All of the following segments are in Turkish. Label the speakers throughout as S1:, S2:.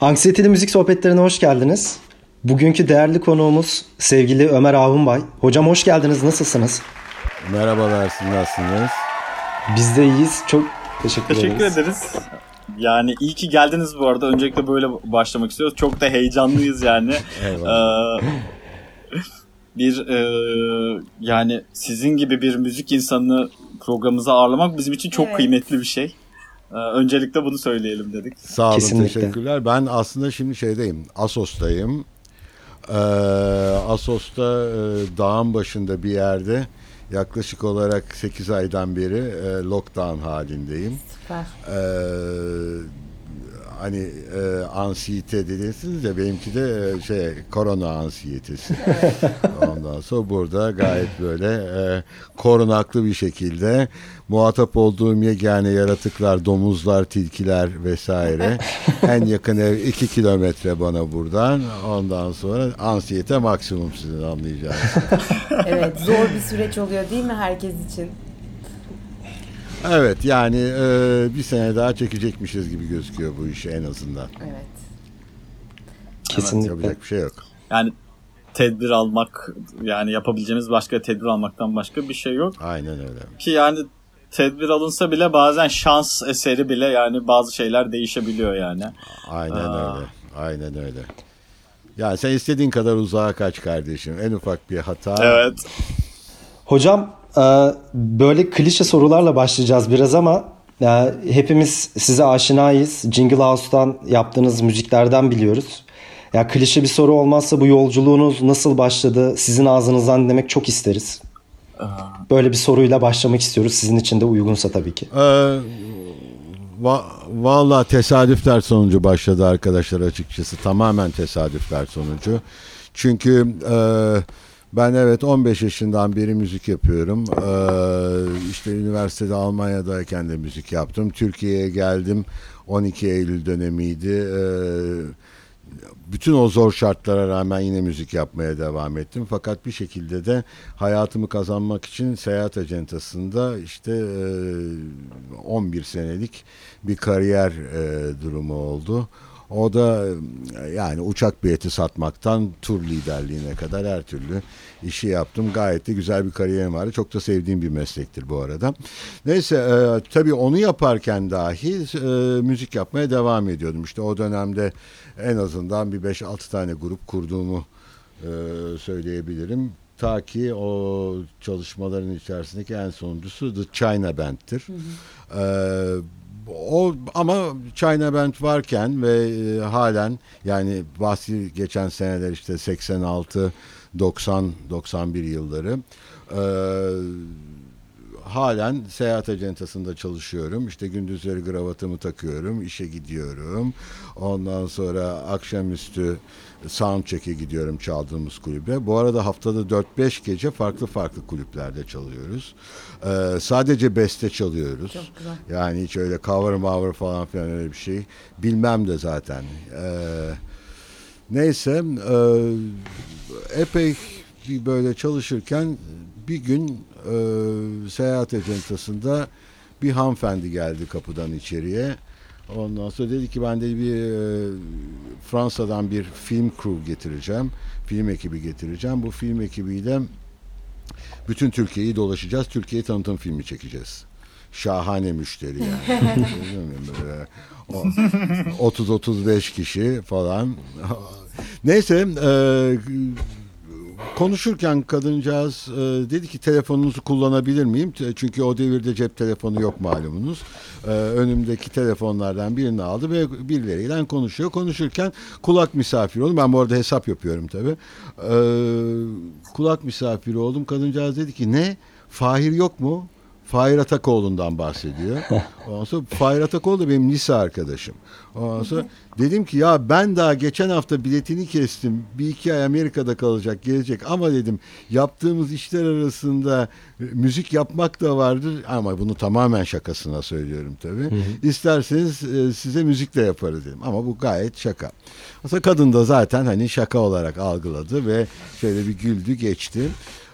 S1: Anksiyeteli Müzik Sohbetlerine hoş geldiniz. Bugünkü değerli konuğumuz sevgili Ömer Ahunbay. Hocam hoş geldiniz, nasılsınız?
S2: Merhabalar, siz nasılsınız?
S1: Biz de iyiyiz, çok teşekkür
S3: ederiz. Yani iyi ki geldiniz bu arada. Öncelikle böyle başlamak istiyoruz. Çok da heyecanlıyız yani. Yani sizin gibi bir müzik insanını programımıza ağırlamak bizim için çok kıymetli bir şey. Öncelikle bunu söyleyelim dedik.
S2: Sağ olun,
S1: kesinlikle.
S2: teşekkürler. Ben aslında şimdi Assos'tayım. Assos'ta dağın başında bir yerde yaklaşık olarak 8 aydan beri lockdown halindeyim.
S4: Süper.
S2: Ansiyete dediysiniz ya, benimki de korona ansiyetesi. Ondan sonra burada gayet böyle korunaklı bir şekilde muhatap olduğum yegane yaratıklar, domuzlar, tilkiler vesaire. En yakın ev 2 kilometre bana buradan. Ondan sonra ansiyete maksimum, sizin anlayacağınız.
S4: Evet, zor bir süreç oluyor değil mi herkes için?
S2: Evet, yani bir sene daha çekecekmişiz gibi gözüküyor bu işi en azından.
S4: Evet.
S1: Kesinlikle.
S2: Yapacak bir şey yok.
S3: Yani tedbir almak, yani yapabileceğimiz başka tedbir almaktan başka bir şey yok.
S2: Aynen öyle.
S3: Ki yani tedbir alınsa bile bazen şans eseri bile yani bazı şeyler değişebiliyor yani.
S2: Aynen öyle. Aynen öyle. Yani sen istediğin kadar uzağa kaç kardeşim. En ufak bir hata.
S3: Evet.
S1: Hocam böyle klişe sorularla başlayacağız biraz ama hepimiz size aşinayız. Jingle House'tan yaptığınız müziklerden biliyoruz. Ya klişe bir soru olmazsa bu yolculuğunuz nasıl başladı? Sizin ağzınızdan dinlemek çok isteriz. Böyle bir soruyla başlamak istiyoruz. Sizin için de uygunsa tabii ki.
S2: Vallahi tesadüfler sonucu başladı arkadaşlar, açıkçası. Tamamen tesadüfler sonucu. Çünkü ben 15 yaşından beri müzik yapıyorum. İşte üniversitede Almanya'dayken de müzik yaptım. Türkiye'ye geldim. 12 Eylül dönemiydi. Bütün o zor şartlara rağmen yine müzik yapmaya devam ettim. Fakat bir şekilde de hayatımı kazanmak için seyahat acentasında 11 senelik bir kariyer durumu oldu. O da yani uçak bileti satmaktan tur liderliğine kadar her türlü işi yaptım. Gayet de güzel bir kariyerim vardı. Çok da sevdiğim bir meslektir bu arada. Neyse, tabii onu yaparken dahi müzik yapmaya devam ediyordum. İşte o dönemde en azından bir 5-6 tane grup kurduğumu söyleyebilirim. Ta ki o çalışmaların içerisindeki en sonuncusu The China Band'tir. Ama China Band varken ve halen, yani bahsi geçen seneler 86, 90, 91 yılları, halen seyahat acentasında çalışıyorum. İşte gündüzleri kravatımı takıyorum, işe gidiyorum. Ondan sonra akşamüstü soundcheck'e gidiyorum çaldığımız kulübe. Bu arada haftada 4-5 gece farklı kulüplerde çalıyoruz. Sadece beste çalıyoruz.
S4: Çok güzel.
S2: Yani hiç öyle cover falan filan öyle bir şey bilmem de zaten. Neyse, epey böyle çalışırken bir gün seyahat ajantasında bir hanımefendi geldi kapıdan içeriye. Ondan sonra dedi ki ben de Fransa'dan bir film crew getireceğim. Film ekibi getireceğim. Bu film ekibiyle bütün Türkiye'yi dolaşacağız. Türkiye'yi tanıtım filmi çekeceğiz. Şahane müşteri yani. 30-35 kişi falan. Neyse, konuşurken kadıncağız dedi ki telefonunuzu kullanabilir miyim? Çünkü o devirde cep telefonu yok malumunuz. Önümdeki telefonlardan birini aldı ve birileriyle konuşuyor. Konuşurken kulak misafiri oldum. Ben bu arada hesap yapıyorum tabii. Kulak misafiri oldum. Kadıncağız dedi ki ne? Fahir yok mu? Fahir Atakoğlu'ndan bahsediyor. Ondan sonra Fahir Atakoğlu da benim lise arkadaşım. Ondan sonra dedim ki ya ben daha geçen hafta biletini kestim. 1-2 ay Amerika'da kalacak, gelecek. Ama dedim yaptığımız işler arasında müzik yapmak da vardır. Ama bunu tamamen şakasına söylüyorum tabii. İsterseniz size müzik de yaparız dedim. Ama bu gayet şaka. Aslında kadın da zaten şaka olarak algıladı ve şöyle bir güldü geçti.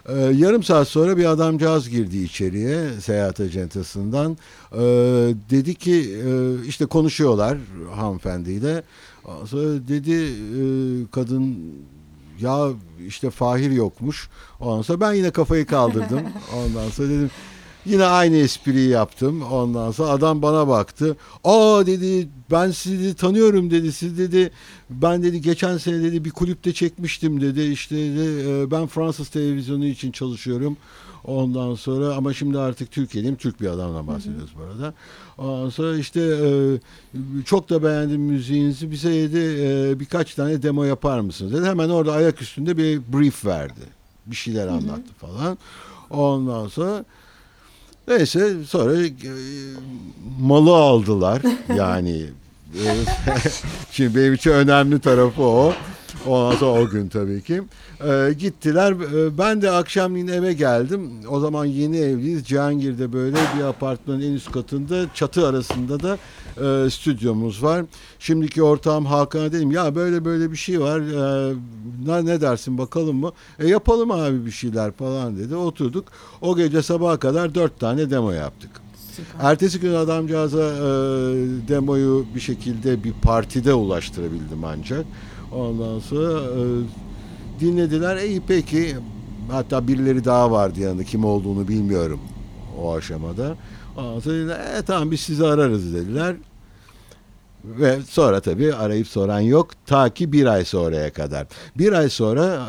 S2: Yarım saat sonra bir adamcağız girdi içeriye seyahat acentasından. Dedi ki işte konuşuyorlar hanımefendiyle. Sonra dedi kadın ya işte Fahir yokmuş. Ondan sonra ben yine kafayı kaldırdım. Ondan sonra dedim yine aynı espriyi yaptım. Ondan sonra adam bana baktı. Aa dedi ben sizi tanıyorum dedi. Siz dedi ben dedi geçen sene dedi bir kulüpte çekmiştim dedi. İşte dedi, ben Fransız televizyonu için çalışıyorum. Ondan sonra ama şimdi artık Türkiye'deyim. Türk bir adamla bahsediyoruz bu arada. Ondan sonra işte çok da beğendim müziğinizi. Bize dedi birkaç tane demo yapar mısınız dedi. Hemen orada ayak üstünde bir brief verdi. Bir şeyler anlattı falan. Ondan sonra neyse sonra malı aldılar yani şimdi benim için önemli tarafı o. Ondan sonra o gün tabii ki gittiler. Ben de akşamleyin eve geldim. O zaman yeni evliyiz. Cihangir'de böyle bir apartmanın en üst katında çatı arasında da stüdyomuz var. Şimdiki ortağım Hakan'a dedim ya böyle bir şey var. Ne dersin bakalım mı? Yapalım abi bir şeyler falan dedi. Oturduk. O gece sabaha kadar 4 tane demo yaptık. Süper. Ertesi gün adamcağıza demoyu bir şekilde bir partide ulaştırabildim ancak. Ondan sonra dinlediler. İyi peki. Hatta birileri daha vardı yanında. Kim olduğunu bilmiyorum o aşamada. Ondan sonra dediler, tamam biz sizi ararız dediler. Ve sonra tabii arayıp soran yok. Ta ki bir ay sonraya kadar. Bir ay sonra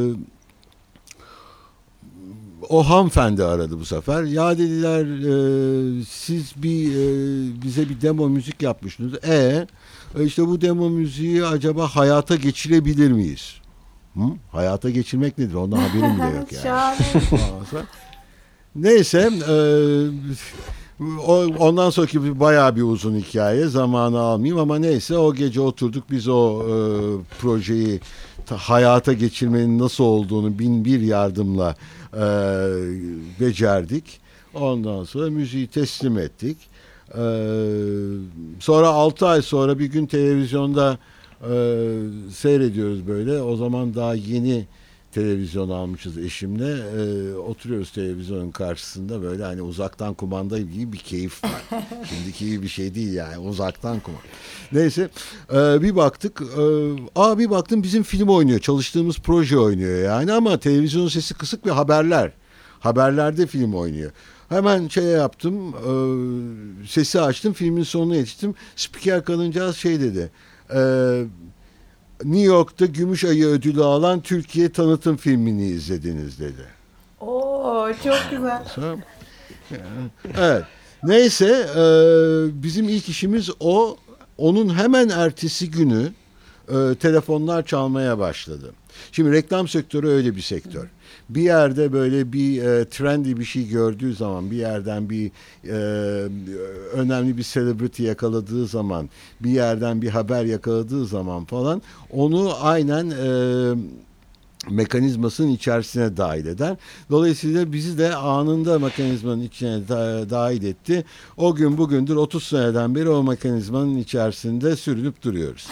S2: o hanımefendi aradı bu sefer. Ya dediler siz bize bir demo müzik yapmışsınız. İşte bu demo müziği acaba hayata geçirebilir miyiz? Hayata geçirmek nedir? Ondan haberim bile yok yani. Neyse ondan sonraki bayağı bir uzun hikaye. Zamanı almayayım ama neyse o gece oturduk biz o projeyi hayata geçirmenin nasıl olduğunu bin bir yardımla becerdik. Ondan sonra müziği teslim ettik. Sonra 6 ay sonra bir gün televizyonda seyrediyoruz böyle. O zaman daha yeni televizyon almışız eşimle. Oturuyoruz televizyonun karşısında böyle hani uzaktan kumanda gibi bir keyif var. Şimdiki gibi bir şey değil yani uzaktan kumanda. Neyse bir baktık bir baktım bizim film oynuyor. Çalıştığımız proje oynuyor yani ama televizyonun sesi kısık ve haberlerde film oynuyor. Hemen yaptım, sesi açtım, filmin sonuna yetiştim. Spiker kadıncağız dedi, New York'ta Gümüş Ayı ödülü alan Türkiye tanıtım filmini izlediniz dedi.
S4: Oo çok güzel.
S2: Evet. Neyse bizim ilk işimiz o. Onun hemen ertesi günü telefonlar çalmaya başladı. Şimdi reklam sektörü öyle bir sektör. Bir yerde böyle bir trendy bir şey gördüğü zaman, bir yerden bir önemli bir celebrity yakaladığı zaman, bir yerden bir haber yakaladığı zaman falan onu aynen mekanizmasının içerisine dahil eder. Dolayısıyla bizi de anında mekanizmanın içine dahil etti. O gün bugündür 30 seneden beri o mekanizmanın içerisinde sürünüp duruyoruz.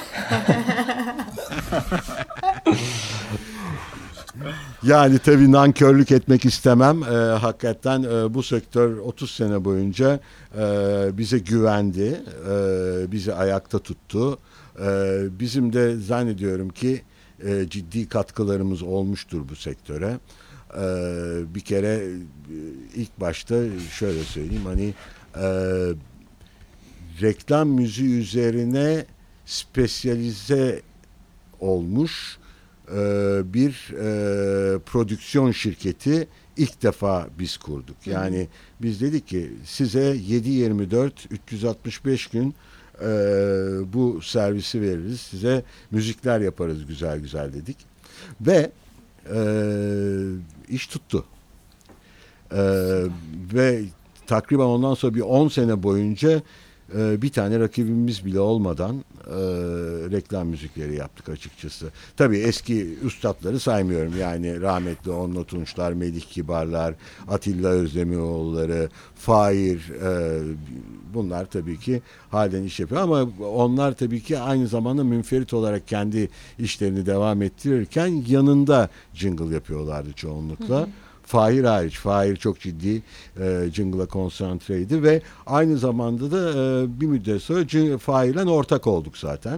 S2: Yani tabii nankörlük etmek istemem. Hakikaten bu sektör 30 sene boyunca bize güvendi. Bizi ayakta tuttu. Bizim de zannediyorum ki ciddi katkılarımız olmuştur bu sektöre. Bir kere ilk başta şöyle söyleyeyim hani reklam müziği üzerine spesyalize olmuş bir prodüksiyon şirketi ilk defa biz kurduk. Yani biz dedik ki size 7/24 365 gün bu servisi veririz. Size müzikler yaparız güzel güzel dedik. Ve iş tuttu. Ve takriben ondan sonra bir 10 sene boyunca bir tane rakibimiz bile olmadan reklam müzikleri yaptık açıkçası. Tabii eski üstadları saymıyorum. Yani rahmetli Onno Tunçlar, Melih Kibarlar, Atilla Özdemiroğulları, Fahir, bunlar tabii ki halen iş yapıyor ama onlar tabii ki aynı zamanda münferit olarak kendi işlerini devam ettirirken yanında jingle yapıyorlardı çoğunlukla. Fahir hariç. Fahir çok ciddi jingle'a konsantreydi ve aynı zamanda da bir müddet sonra Fahir'le ortak olduk zaten.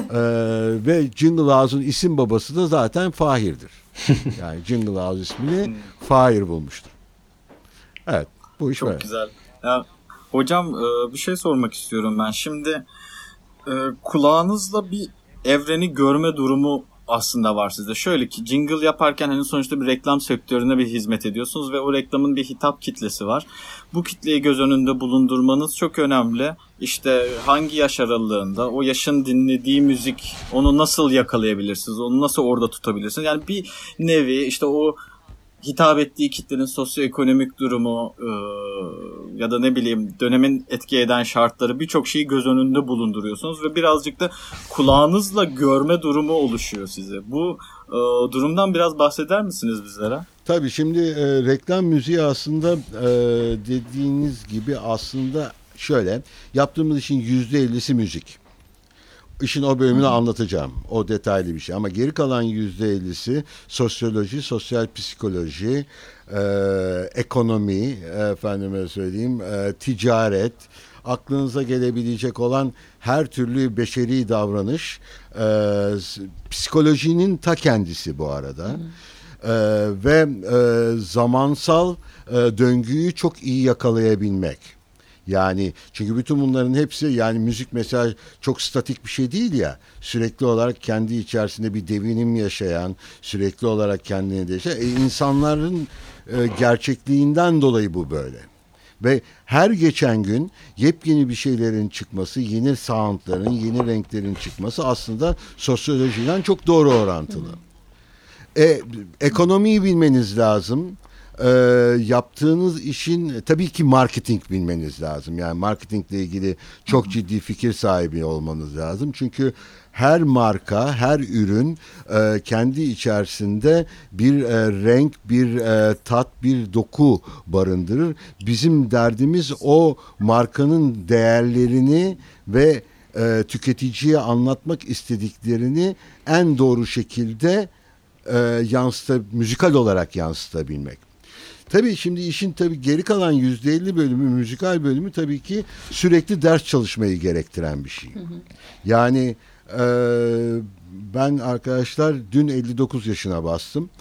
S2: Ve Jingle House'un isim babası da zaten Fahir'dir. Yani Jingle House ismini Fahir bulmuştur. Evet, bu iş
S3: çok
S2: böyle.
S3: Güzel. Ya, hocam bir şey sormak istiyorum ben. Şimdi kulağınızla bir evreni görme durumu aslında var sizde. Şöyle ki jingle yaparken hani sonuçta bir reklam sektörüne bir hizmet ediyorsunuz ve o reklamın bir hitap kitlesi var. Bu kitleyi göz önünde bulundurmanız çok önemli. İşte hangi yaş aralığında, o yaşın dinlediği müzik, onu nasıl yakalayabilirsiniz, onu nasıl orada tutabilirsiniz? Yani bir nevi işte o hitap ettiği kitlenin sosyoekonomik durumu ya da ne bileyim dönemin etki eden şartları, birçok şeyi göz önünde bulunduruyorsunuz ve birazcık da kulağınızla görme durumu oluşuyor size. Bu durumdan biraz bahseder misiniz bizlere?
S2: Tabii şimdi reklam müziği aslında dediğiniz gibi aslında şöyle, yaptığımız işin %50'si müzik. İşin o bölümünü anlatacağım. O detaylı bir şey. Ama geri kalan %50'si sosyoloji, sosyal psikoloji, ekonomi, efendime söyleyeyim, ticaret, aklınıza gelebilecek olan her türlü beşeri davranış, psikolojinin ta kendisi bu arada. Ve zamansal döngüyü çok iyi yakalayabilmek. Yani çünkü bütün bunların hepsi, yani müzik mesela çok statik bir şey değil ya, sürekli olarak kendi içerisinde bir devinim yaşayan, sürekli olarak kendini değiştiren insanların gerçekliğinden dolayı bu böyle. Ve her geçen gün yepyeni bir şeylerin çıkması, yeni soundların, yeni renklerin çıkması aslında sosyolojiden çok doğru orantılı. Ekonomiyi bilmeniz lazım. Yaptığınız işin tabii ki marketing bilmeniz lazım. Yani marketingle ilgili çok ciddi fikir sahibi olmanız lazım. Çünkü her marka, her ürün kendi içerisinde bir renk, bir tat, bir doku barındırır. Bizim derdimiz o markanın değerlerini ve tüketiciye anlatmak istediklerini en doğru şekilde müzikal olarak yansıtabilmek. Tabii şimdi işin tabii geri kalan %50 bölümü, müzikal bölümü tabii ki sürekli ders çalışmayı gerektiren bir şey. Yani ben arkadaşlar dün 59 yaşına bastım.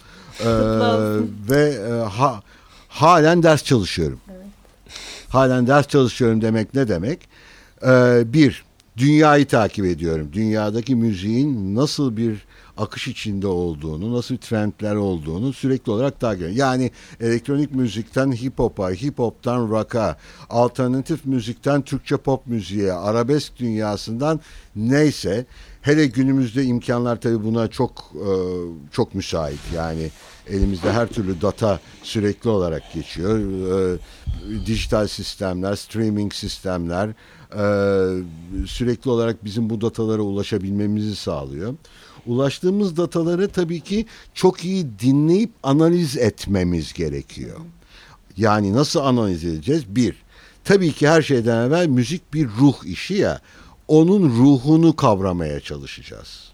S2: Ve halen ders çalışıyorum. Evet. Halen ders çalışıyorum demek ne demek? Bir, dünyayı takip ediyorum. Dünyadaki müziğin nasıl bir akış içinde olduğunu, nasıl trendler olduğunu sürekli olarak takip ediyorum. Yani elektronik müzikten hip hop'a, hip hop'tan rock'a, alternatif müzikten Türkçe pop müziğe, arabesk dünyasından neyse, hele günümüzde imkanlar tabii buna çok müsait. Yani elimizde her türlü data sürekli olarak geçiyor. Dijital sistemler, streaming sistemler sürekli olarak bizim bu datalara ulaşabilmemizi sağlıyor. Ulaştığımız dataları tabii ki çok iyi dinleyip analiz etmemiz gerekiyor. Yani nasıl analiz edeceğiz? Bir, tabii ki her şeyden evvel müzik bir ruh işi ya, onun ruhunu kavramaya çalışacağız.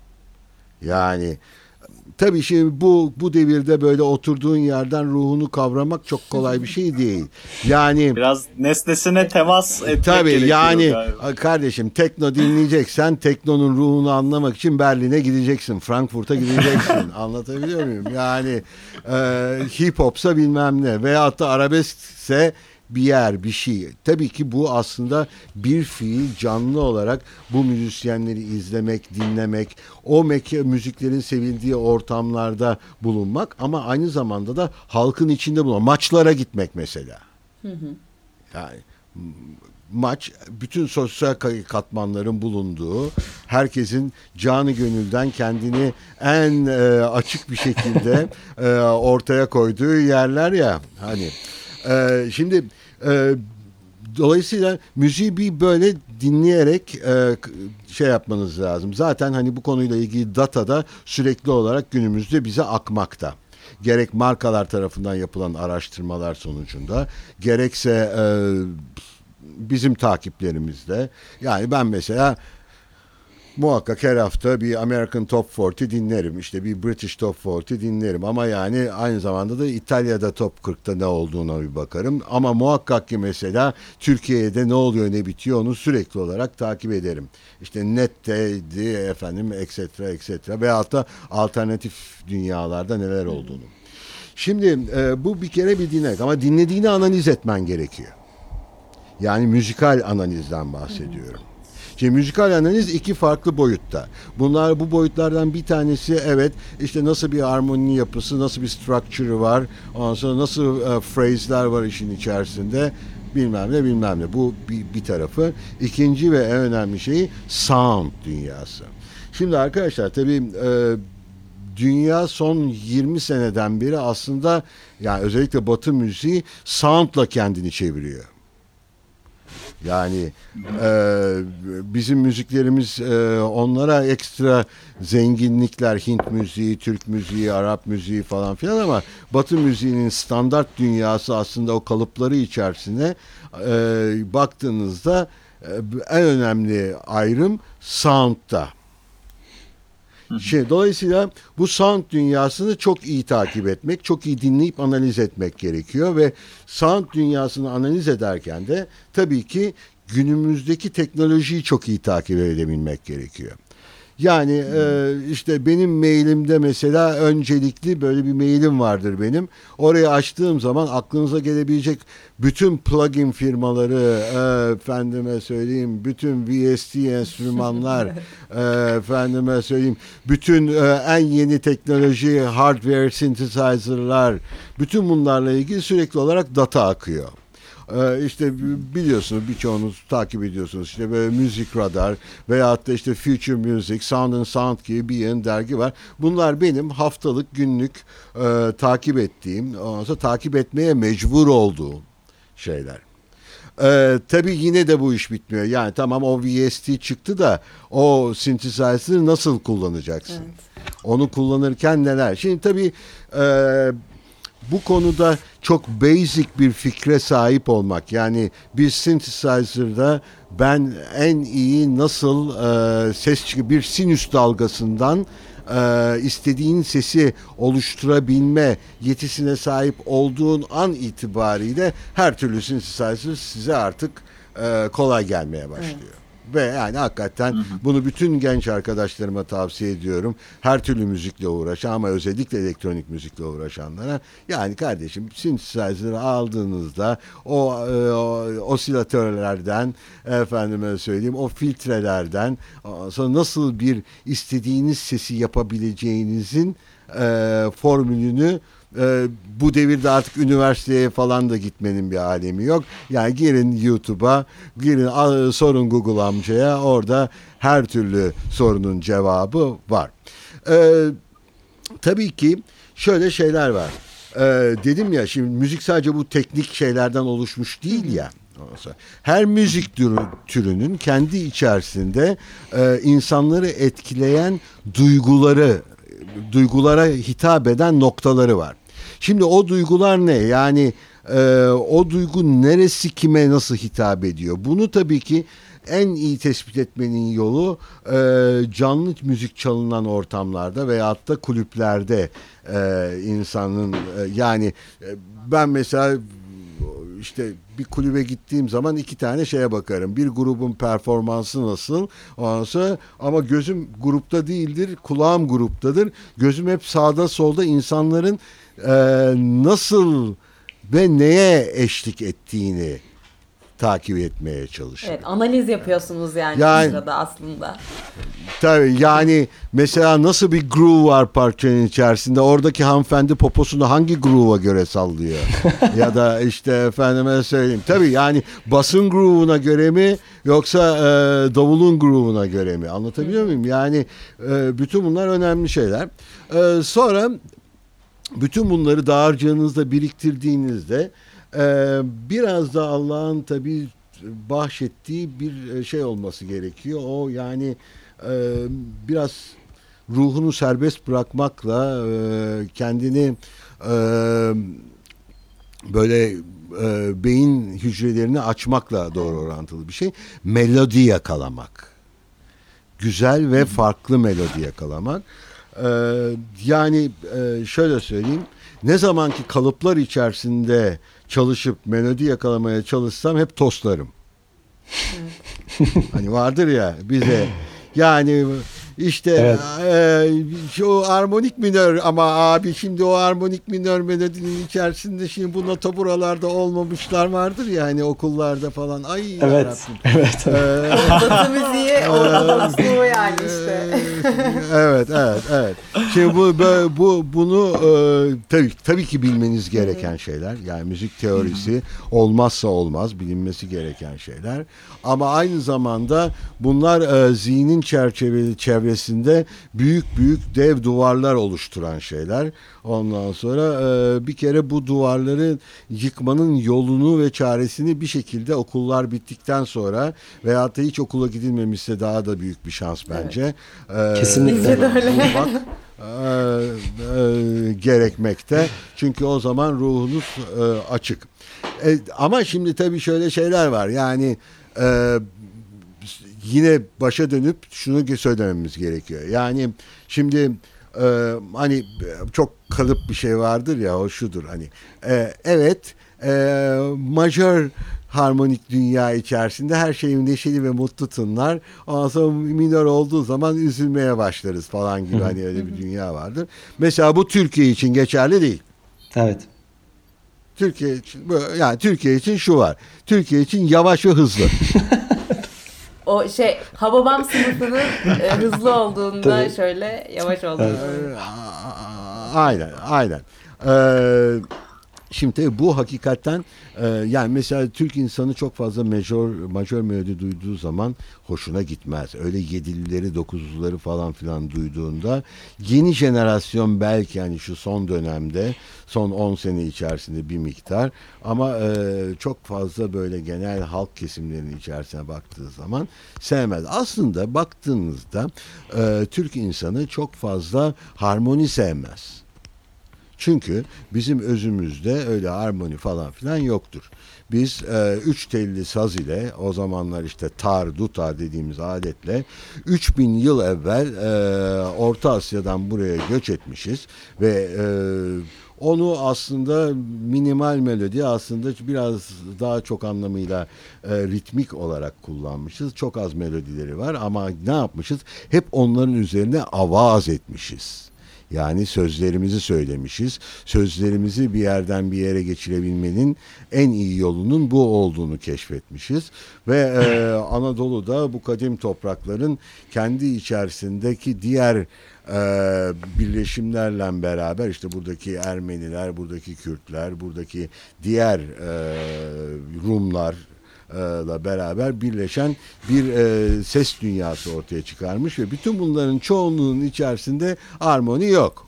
S2: Yani tabii şimdi bu devirde böyle oturduğun yerden ruhunu kavramak çok kolay bir şey değil. Yani
S3: biraz nesnesine temas etmek
S2: tabii
S3: gerekiyor.
S2: Yani
S3: galiba.
S2: Kardeşim, tekno dinleyeceksen teknonun ruhunu anlamak için Berlin'e gideceksin, Frankfurt'a gideceksin. Anlatabiliyor muyum? Yani hip hopsa bilmem ne, veyahut da arabeskse bir yer, bir şey. Tabii ki bu aslında bir fiil, canlı olarak bu müzisyenleri izlemek, dinlemek, o müziklerin sevildiği ortamlarda bulunmak, ama aynı zamanda da halkın içinde bulunmak. Maçlara gitmek mesela. Yani maç, bütün sosyal katmanların bulunduğu, herkesin canı gönülden kendini en açık bir şekilde ortaya koyduğu yerler ya. Hani şimdi dolayısıyla müziği bir böyle dinleyerek şey yapmanız lazım. Zaten hani bu konuyla ilgili data da sürekli olarak günümüzde bize akmakta. Gerek markalar tarafından yapılan araştırmalar sonucunda, gerekse bizim takiplerimizde. Yani ben mesela muhakkak her hafta bir American Top 40 dinlerim. İşte bir British Top 40 dinlerim. Ama yani aynı zamanda da İtalya'da Top 40'ta ne olduğuna bir bakarım. Ama muhakkak ki mesela Türkiye'de ne oluyor ne bitiyor onu sürekli olarak takip ederim. İşte Net'teydi efendim etc. Veyahut da alternatif dünyalarda neler olduğunu. Şimdi bu bir kere bir dinlemek ama dinlediğini analiz etmen gerekiyor. Yani müzikal analizden bahsediyorum. Şimdi müzikal analiz iki farklı boyutta. Bu boyutlardan bir tanesi evet işte nasıl bir armoni yapısı, nasıl bir structure var, ondan sonra nasıl phrase'ler var işin içerisinde bilmem ne. Bu bir tarafı. İkinci ve en önemli şey sound dünyası. Şimdi arkadaşlar tabii dünya son 20 seneden beri aslında yani özellikle Batı müziği sound'la kendini çeviriyor. Yani bizim müziklerimiz onlara ekstra zenginlikler, Hint müziği, Türk müziği, Arap müziği falan filan ama Batı müziğinin standart dünyası aslında o kalıpları içerisine baktığınızda en önemli ayrım sound'da. Dolayısıyla bu sound dünyasını çok iyi takip etmek, çok iyi dinleyip analiz etmek gerekiyor ve sound dünyasını analiz ederken de tabii ki günümüzdeki teknolojiyi çok iyi takip edebilmek gerekiyor. Yani işte benim mailimde mesela öncelikli böyle bir mailim vardır benim. Orayı açtığım zaman aklınıza gelebilecek bütün plugin firmaları, efendime söyleyeyim, bütün VST enstrümanlar, efendime söyleyeyim, bütün en yeni teknoloji, hardware synthesizer'lar, bütün bunlarla ilgili sürekli olarak data akıyor. İşte biliyorsunuz birçoğunuz takip ediyorsunuz işte böyle Müzik Radar veyahut da işte Future Music, Sound and Sound gibi bir yayın dergi var. Bunlar benim haftalık günlük takip ettiğim, takip etmeye mecbur olduğum şeyler. Tabii yine de bu iş bitmiyor. Yani tamam o VST çıktı da o synthesizer'ı nasıl kullanacaksın? Evet. Onu kullanırken neler? Şimdi tabii bu konuda çok basic bir fikre sahip olmak. Yani bir synthesizer'da ben en iyi nasıl ses çıkıyor bir sinüs dalgasından istediğin sesi oluşturabilme yetisine sahip olduğun an itibariyle her türlü synthesizer size artık kolay gelmeye başlıyor. Evet. Ve yani hakikaten bunu bütün genç arkadaşlarıma tavsiye ediyorum. Her türlü müzikle uğraşan ama özellikle elektronik müzikle uğraşanlara. Yani kardeşim synthesizer'ı aldığınızda o osilatörlerden efendime söyleyeyim o filtrelerden sonra nasıl bir istediğiniz sesi yapabileceğinizin formülünü bu devirde artık üniversiteye falan da gitmenin bir alemi yok. Yani girin YouTube'a, sorun Google amcaya, orada her türlü sorunun cevabı var. Tabii ki şöyle şeyler var. Dedim ya şimdi müzik sadece bu teknik şeylerden oluşmuş değil ya. Her müzik türünün kendi içerisinde insanları etkileyen duygulara hitap eden noktaları var. Şimdi o duygular ne? Yani o duygu neresi kime nasıl hitap ediyor? Bunu tabii ki en iyi tespit etmenin yolu canlı müzik çalınan ortamlarda veyahut da kulüplerde insanın yani ben mesela işte bir kulübe gittiğim zaman iki tane şeye bakarım. Bir grubun performansı nasıl? Ondan sonra, ama gözüm grupta değildir, kulağım gruptadır. Gözüm hep sağda solda insanların nasıl ve neye eşlik ettiğini takip etmeye çalışıyorum.
S4: Evet, analiz yapıyorsunuz yani sırada aslında.
S2: Tabii yani mesela nasıl bir groove var parçanın içerisinde, oradaki hanımefendi poposunu hangi groove'a göre sallıyor ya da işte efendime söyleyeyim tabii yani basın groove'una göre mi yoksa davulun groove'una göre mi, anlatabiliyor muyum? Yani bütün bunlar önemli şeyler. Sonra bütün bunları dağarcığınızda biriktirdiğinizde biraz da Allah'ın tabii bahşettiği bir şey olması gerekiyor. O yani biraz ruhunu serbest bırakmakla kendini böyle beyin hücrelerini açmakla doğru orantılı bir şey. Melodi yakalamak. güzel ve farklı melodi yakalamak. Yani şöyle söyleyeyim, ne zamanki kalıplar içerisinde çalışıp melodi yakalamaya çalışsam hep toslarım. Hani vardır ya bize, yani işte şu armonik minör, ama abi şimdi o armonik minör melodinin içerisinde şimdi bu nota buralarda olmamışlar vardır ya hani okullarda falan. Ay
S1: evet. Evet.
S4: Batı müziği ortodoksluğu yani işte.
S2: Evet. Şimdi bunu tabii ki bilmeniz gereken şeyler. Yani müzik teorisi olmazsa olmaz, bilinmesi gereken şeyler. Ama aynı zamanda bunlar zihnin çevresinde büyük dev duvarlar oluşturan şeyler. Ondan sonra bir kere bu duvarları yıkmanın yolunu ve çaresini bir şekilde okullar bittikten sonra veyahut da hiç okula gidilmemişse daha da büyük bir şans bence.
S1: Kesinlikle.
S2: Bulmak gerekmekte. Çünkü o zaman ruhunuz açık. Ama şimdi tabii şöyle şeyler var. Yani yine başa dönüp şunu söylememiz gerekiyor. Yani şimdi hani çok kalıp bir şey vardır ya, o şudur hani evet, majör harmonik dünya içerisinde her şey neşeli ve mutlu tınlar. Ondan sonra minör olduğu zaman üzülmeye başlarız falan gibi, hani öyle bir dünya vardır. Mesela bu Türkiye için geçerli değil.
S1: Evet.
S2: Türkiye için şu var. Türkiye için yavaş ve hızlı.
S4: O Hababam sınıfının hızlı olduğunda şöyle yavaş olduğunda.
S2: Aynen. Şimdi bu hakikaten yani mesela Türk insanı çok fazla majör melodi duyduğu zaman hoşuna gitmez. Öyle yedilileri, dokuzluları falan filan duyduğunda yeni jenerasyon belki yani şu son dönemde, son 10 sene içerisinde bir miktar, ama çok fazla böyle genel halk kesimlerinin içerisine baktığı zaman sevmez. Aslında baktığınızda Türk insanı çok fazla harmoni sevmez. Çünkü bizim özümüzde öyle harmoni falan filan yoktur. Biz üç telli saz ile, o zamanlar işte tar, dutar dediğimiz aletle 3000 yıl evvel Orta Asya'dan buraya göç etmişiz ve onu aslında minimal melodi, aslında biraz daha çok anlamıyla ritmik olarak kullanmışız. Çok az melodileri var ama ne yapmışız? Hep onların üzerine avaz etmişiz. Yani sözlerimizi söylemişiz. Sözlerimizi bir yerden bir yere geçirebilmenin en iyi yolunun bu olduğunu keşfetmişiz. Ve Anadolu'da bu kadim toprakların kendi içerisindeki diğer birleşimlerle beraber, işte buradaki Ermeniler, buradaki Kürtler, buradaki diğer Rumlar beraber birleşen bir ses dünyası ortaya çıkarmış ve bütün bunların çoğunluğunun içerisinde armoni yok.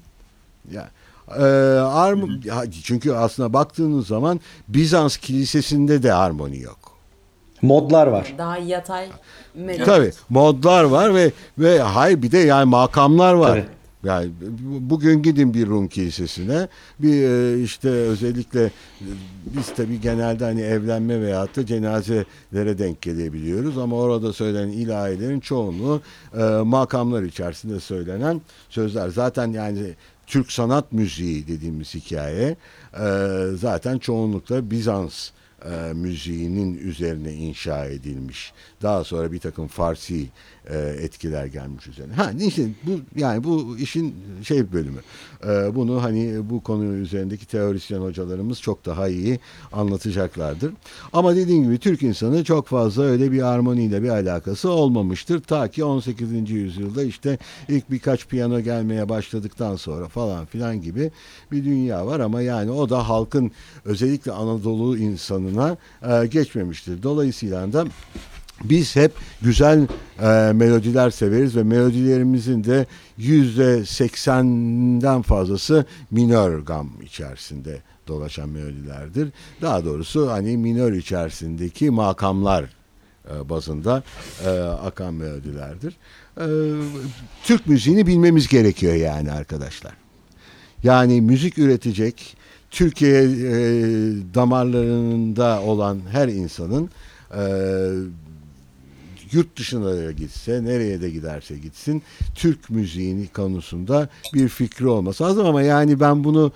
S2: Çünkü aslında baktığınız zaman Bizans kilisesinde de armoni yok.
S1: Modlar var.
S4: Daha yatay melodi.
S2: Tabii modlar var ve hayır, bir de yani makamlar var.
S1: Tabii.
S2: Yani bugün gidin bir Rum kilisesine, bir işte özellikle biz tabii genelde hani evlenme veyahut da cenazelere denk gelebiliyoruz, ama orada söylenen ilahilerin çoğunluğu makamlar içerisinde söylenen sözler. Zaten yani Türk sanat müziği dediğimiz hikaye zaten çoğunlukla Bizans müziğinin üzerine inşa edilmiş. Daha sonra bir takım Farsi etkiler gelmiş üzerine. İşte bu işin bölümü. Bunu hani bu konu üzerindeki teorisyen hocalarımız çok daha iyi anlatacaklardır. Ama dediğim gibi Türk insanı çok fazla öyle bir armoniyle bir alakası olmamıştır. Ta ki 18. yüzyılda işte ilk birkaç piyano gelmeye başladıktan sonra falan filan gibi bir dünya var, ama yani o da halkın, özellikle Anadolu insanına geçmemiştir. Dolayısıyla da biz hep güzel melodiler severiz ve melodilerimizin de %80'den fazlası minör gam içerisinde dolaşan melodilerdir. Daha doğrusu hani minör içerisindeki makamlar bazında akan melodilerdir. Türk müziğini bilmemiz gerekiyor yani arkadaşlar. Yani müzik üretecek, Türkiye damarlarında olan her insanın yurt dışına da gitse, nereye de giderse gitsin, Türk müziğini konusunda bir fikri olması lazım. Ama yani ben bunu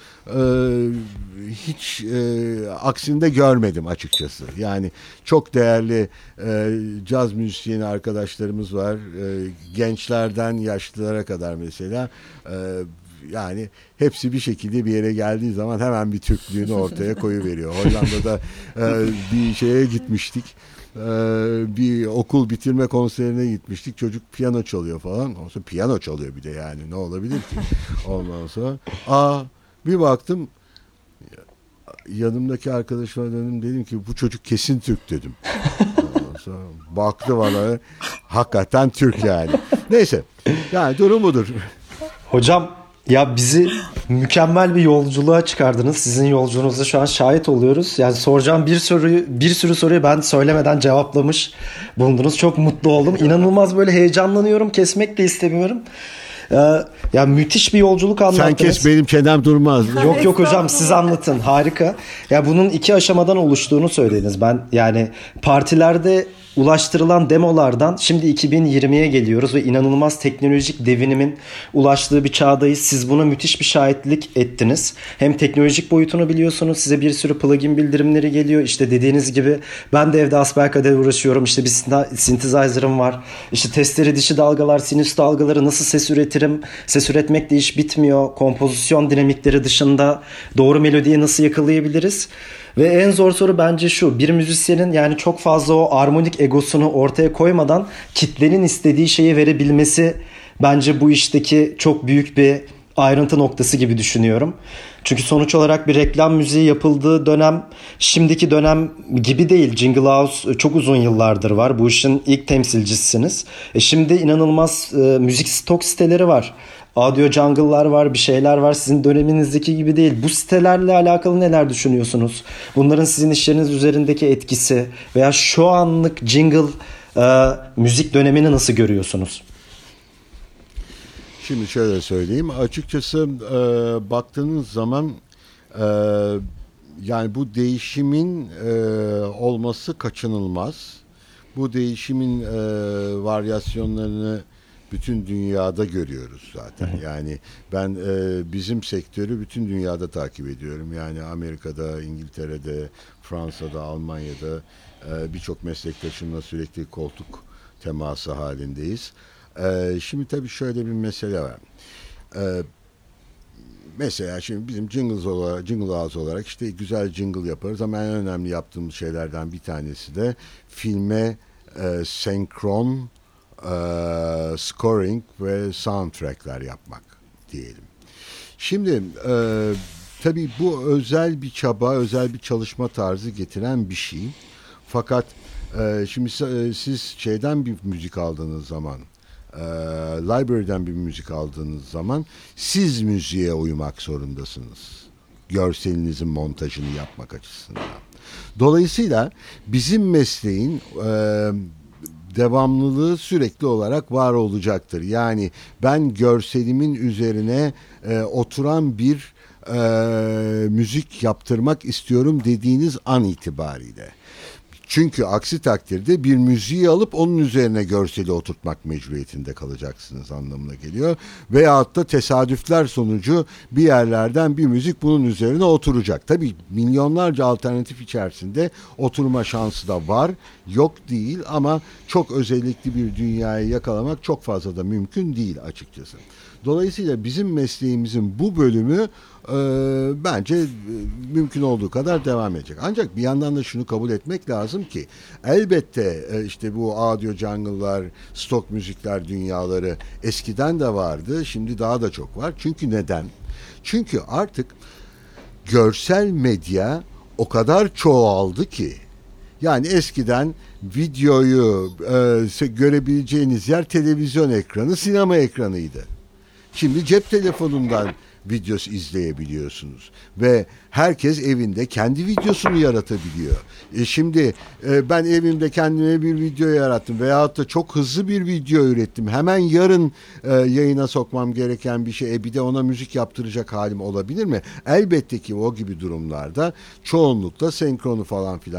S2: hiç aksinde görmedim açıkçası. Yani çok değerli caz müzisyeni arkadaşlarımız var. Gençlerden yaşlılara kadar mesela. Yani hepsi bir şekilde bir yere geldiği zaman hemen bir Türklüğünü ortaya koyuveriyor. Hollanda'da bir şeye gitmiştik. Bir okul bitirme konserine gitmiştik. Çocuk piyano çalıyor falan. Ondan sonra piyano çalıyor bir de, yani ne olabilir ki? Ondan sonra bir baktım, yanımdaki arkadaşıma döndüm, dedim ki bu çocuk kesin Türk dedim. Ondan sonra baktı bana, hakikaten Türk yani. Neyse, yani durum budur.
S1: Hocam, ya bizi mükemmel bir yolculuğa çıkardınız. Sizin yolculuğunuza şu an şahit oluyoruz. Yani soracağım bir sürü soruyu ben söylemeden cevaplamış bulundunuz. Çok mutlu oldum. İnanılmaz böyle heyecanlanıyorum. Kesmek de istemiyorum. Ya müthiş bir yolculuk anlattınız.
S2: Sen kes, benim çenem durmaz.
S1: Yok hocam, siz anlatın. Harika. Ya bunun 2 aşamadan oluştuğunu söylediniz. Ben yani partilerde ulaştırılan demolardan şimdi 2020'ye geliyoruz ve inanılmaz teknolojik devinimin ulaştığı bir çağdayız. Siz buna müthiş bir şahitlik ettiniz. Hem teknolojik boyutunu biliyorsunuz. Size bir sürü plugin bildirimleri geliyor. İşte dediğiniz gibi ben de evde asbelkader uğraşıyorum. İşte bir synthesizer'ım var. İşte testere dişi dalgalar, sinüs dalgaları, nasıl ses üretirim? Ses üretmek de iş bitmiyor. Kompozisyon dinamikleri dışında doğru melodiyi nasıl yakalayabiliriz? Ve en zor soru bence şu: bir müzisyenin yani çok fazla o armonik egosunu ortaya koymadan kitlenin istediği şeyi verebilmesi bence bu işteki çok büyük bir ayrıntı noktası gibi düşünüyorum. Çünkü sonuç olarak bir reklam müziği yapıldığı dönem şimdiki dönem gibi değil. Jingle House çok uzun yıllardır var. Bu işin ilk temsilcisiniz. Şimdi inanılmaz müzik stok siteleri var. Audio jungle'lar var, bir şeyler var. Sizin döneminizdeki gibi değil. Bu sitelerle alakalı neler düşünüyorsunuz? Bunların sizin işleriniz üzerindeki etkisi veya şu anlık jingle müzik dönemini nasıl görüyorsunuz?
S2: Şimdi şöyle söyleyeyim. Açıkçası baktığınız zaman yani bu değişimin olması kaçınılmaz. Bu değişimin varyasyonlarını bütün dünyada görüyoruz zaten. Yani ben bizim sektörü bütün dünyada takip ediyorum. Yani Amerika'da, İngiltere'de, Fransa'da, Almanya'da birçok meslektaşımla sürekli koltuk teması halindeyiz. Şimdi tabii şöyle bir mesele var. Mesela şimdi bizim Jingle House olarak işte güzel jingle yaparız ama en önemli yaptığımız şeylerden bir tanesi de filme senkron scoring ve soundtrackler yapmak diyelim. Şimdi tabii bu özel bir çaba, özel bir çalışma tarzı getiren bir şey. Fakat şimdi siz şeyden bir müzik aldığınız zaman, library'den bir müzik aldığınız zaman siz müziğe uymak zorundasınız. Görselinizin montajını yapmak açısından. Dolayısıyla bizim mesleğin devamlılığı sürekli olarak var olacaktır. Yani ben görselimin üzerine oturan bir müzik yaptırmak istiyorum dediğiniz an itibariyle. Çünkü aksi takdirde bir müziği alıp onun üzerine görseli oturtmak mecburiyetinde kalacaksınız anlamına geliyor. Veyahut da tesadüfler sonucu bir yerlerden bir müzik bunun üzerine oturacak. Tabii milyonlarca alternatif içerisinde oturma şansı da var. Yok değil ama çok özellikli bir dünyayı yakalamak çok fazla da mümkün değil açıkçası. Dolayısıyla bizim mesleğimizin bu bölümü bence mümkün olduğu kadar devam edecek. Ancak bir yandan da şunu kabul etmek lazım ki elbette işte bu audio jungle'lar, stok müzikler dünyaları eskiden de vardı. Şimdi daha da çok var. Çünkü neden? Çünkü artık görsel medya o kadar çoğaldı ki. Yani eskiden videoyu görebileceğiniz yer televizyon ekranı, sinema ekranıydı. Şimdi cep telefonundan videosu izleyebiliyorsunuz ve herkes evinde kendi videosunu yaratabiliyor. Şimdi ben evimde kendime bir video yarattım veyahut da çok hızlı bir video ürettim. Hemen yarın yayına sokmam gereken bir şey. Bir de ona müzik yaptıracak halim olabilir mi? Elbette ki o gibi durumlarda çoğunlukla senkronu falan filan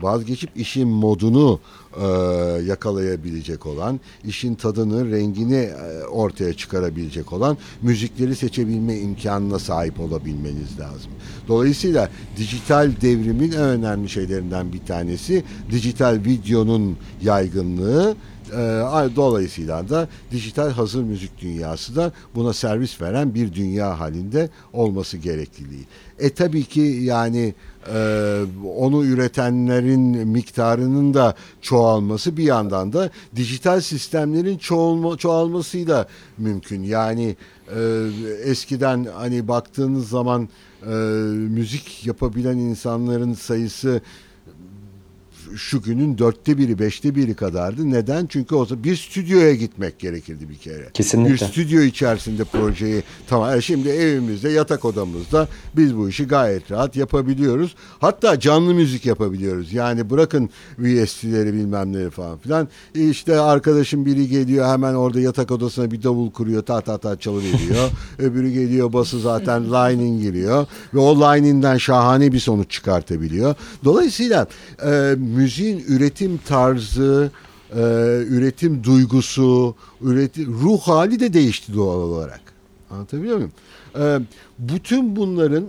S2: vazgeçip işin modunu yakalayabilecek olan, işin tadını, rengini ortaya çıkarabilecek olan müzikleri seçebilme imkanına sahip olabilmeniz lazım. Dolayısıyla dijital devrimin en önemli şeylerinden bir tanesi dijital videonun yaygınlığı. Dolayısıyla da dijital hazır müzik dünyası da buna servis veren bir dünya halinde olması gerekliliği. Tabii ki yani onu üretenlerin miktarının da çoğalması bir yandan da dijital sistemlerin çoğalmasıyla mümkün. Yani eskiden hani baktığınız zaman müzik yapabilen insanların sayısı şu günün 1/4, 5'te 1 kadardı. Neden? Çünkü o zaman bir stüdyoya gitmek gerekirdi bir kere.
S1: Kesinlikle.
S2: Bir stüdyo içerisinde projeyi tamam. Şimdi evimizde, yatak odamızda biz bu işi gayet rahat yapabiliyoruz. Hatta canlı müzik yapabiliyoruz. Yani bırakın VST'leri bilmem ne falan filan. İşte arkadaşım biri geliyor, hemen orada yatak odasına bir davul kuruyor, ta çalıveriyor. Öbürü geliyor, bası zaten line'in giriyor ve o line'inden şahane bir sonuç çıkartabiliyor. Dolayısıyla müziğin üretim tarzı, üretim duygusu, ruh hali de değişti doğal olarak. Anlatabiliyor muyum? Bütün bunların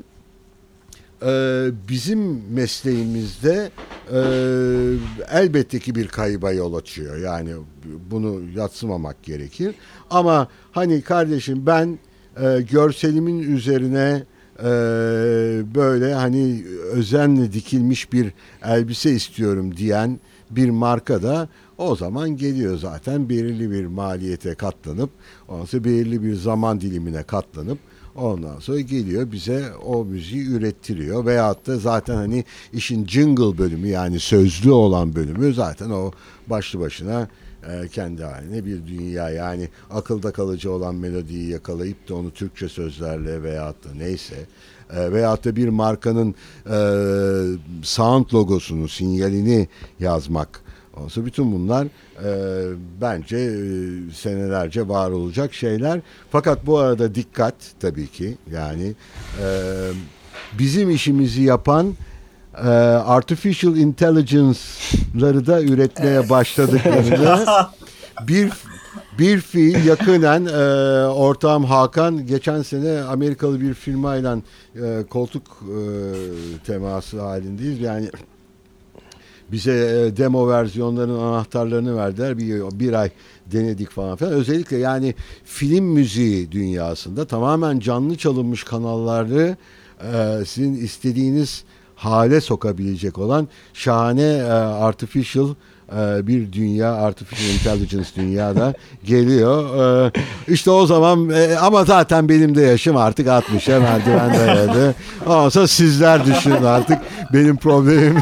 S2: bizim mesleğimizde elbette ki bir kayıba yol açıyor. Yani bunu yadsımamak gerekir. Ama hani kardeşim ben görselimin üzerine böyle hani özenle dikilmiş bir elbise istiyorum diyen bir marka da o zaman geliyor zaten belirli bir maliyete katlanıp ondan sonra belirli bir zaman dilimine katlanıp ondan sonra geliyor bize o müziği ürettiriyor veyahut da zaten hani işin jingle bölümü yani sözlü olan bölümü zaten o başlı başına kendi haline bir dünya. Yani akılda kalıcı olan melodiyi yakalayıp da onu Türkçe sözlerle veyahut da neyse veyahut da bir markanın sound logosunu, sinyalini yazmak. Olsa bütün bunlar bence senelerce var olacak şeyler. Fakat bu arada dikkat tabii ki yani bizim işimizi yapan artificial intelligence'ları da üretmeye başladıklarını bir fiil yakınen ortağım Hakan geçen sene Amerikalı bir firmayla koltuk teması halindeyiz. Yani bize demo versiyonların anahtarlarını verdiler. Bir ay denedik falan filan. Özellikle yani film müziği dünyasında tamamen canlı çalınmış kanalları sizin istediğiniz hale sokabilecek olan şahane artificial bir dünya, artificial intelligence dünyada geliyor. İşte o zaman ama zaten benim de yaşım artık 60'a merdiven dayadı. Olsa sizler düşünün artık benim problemim.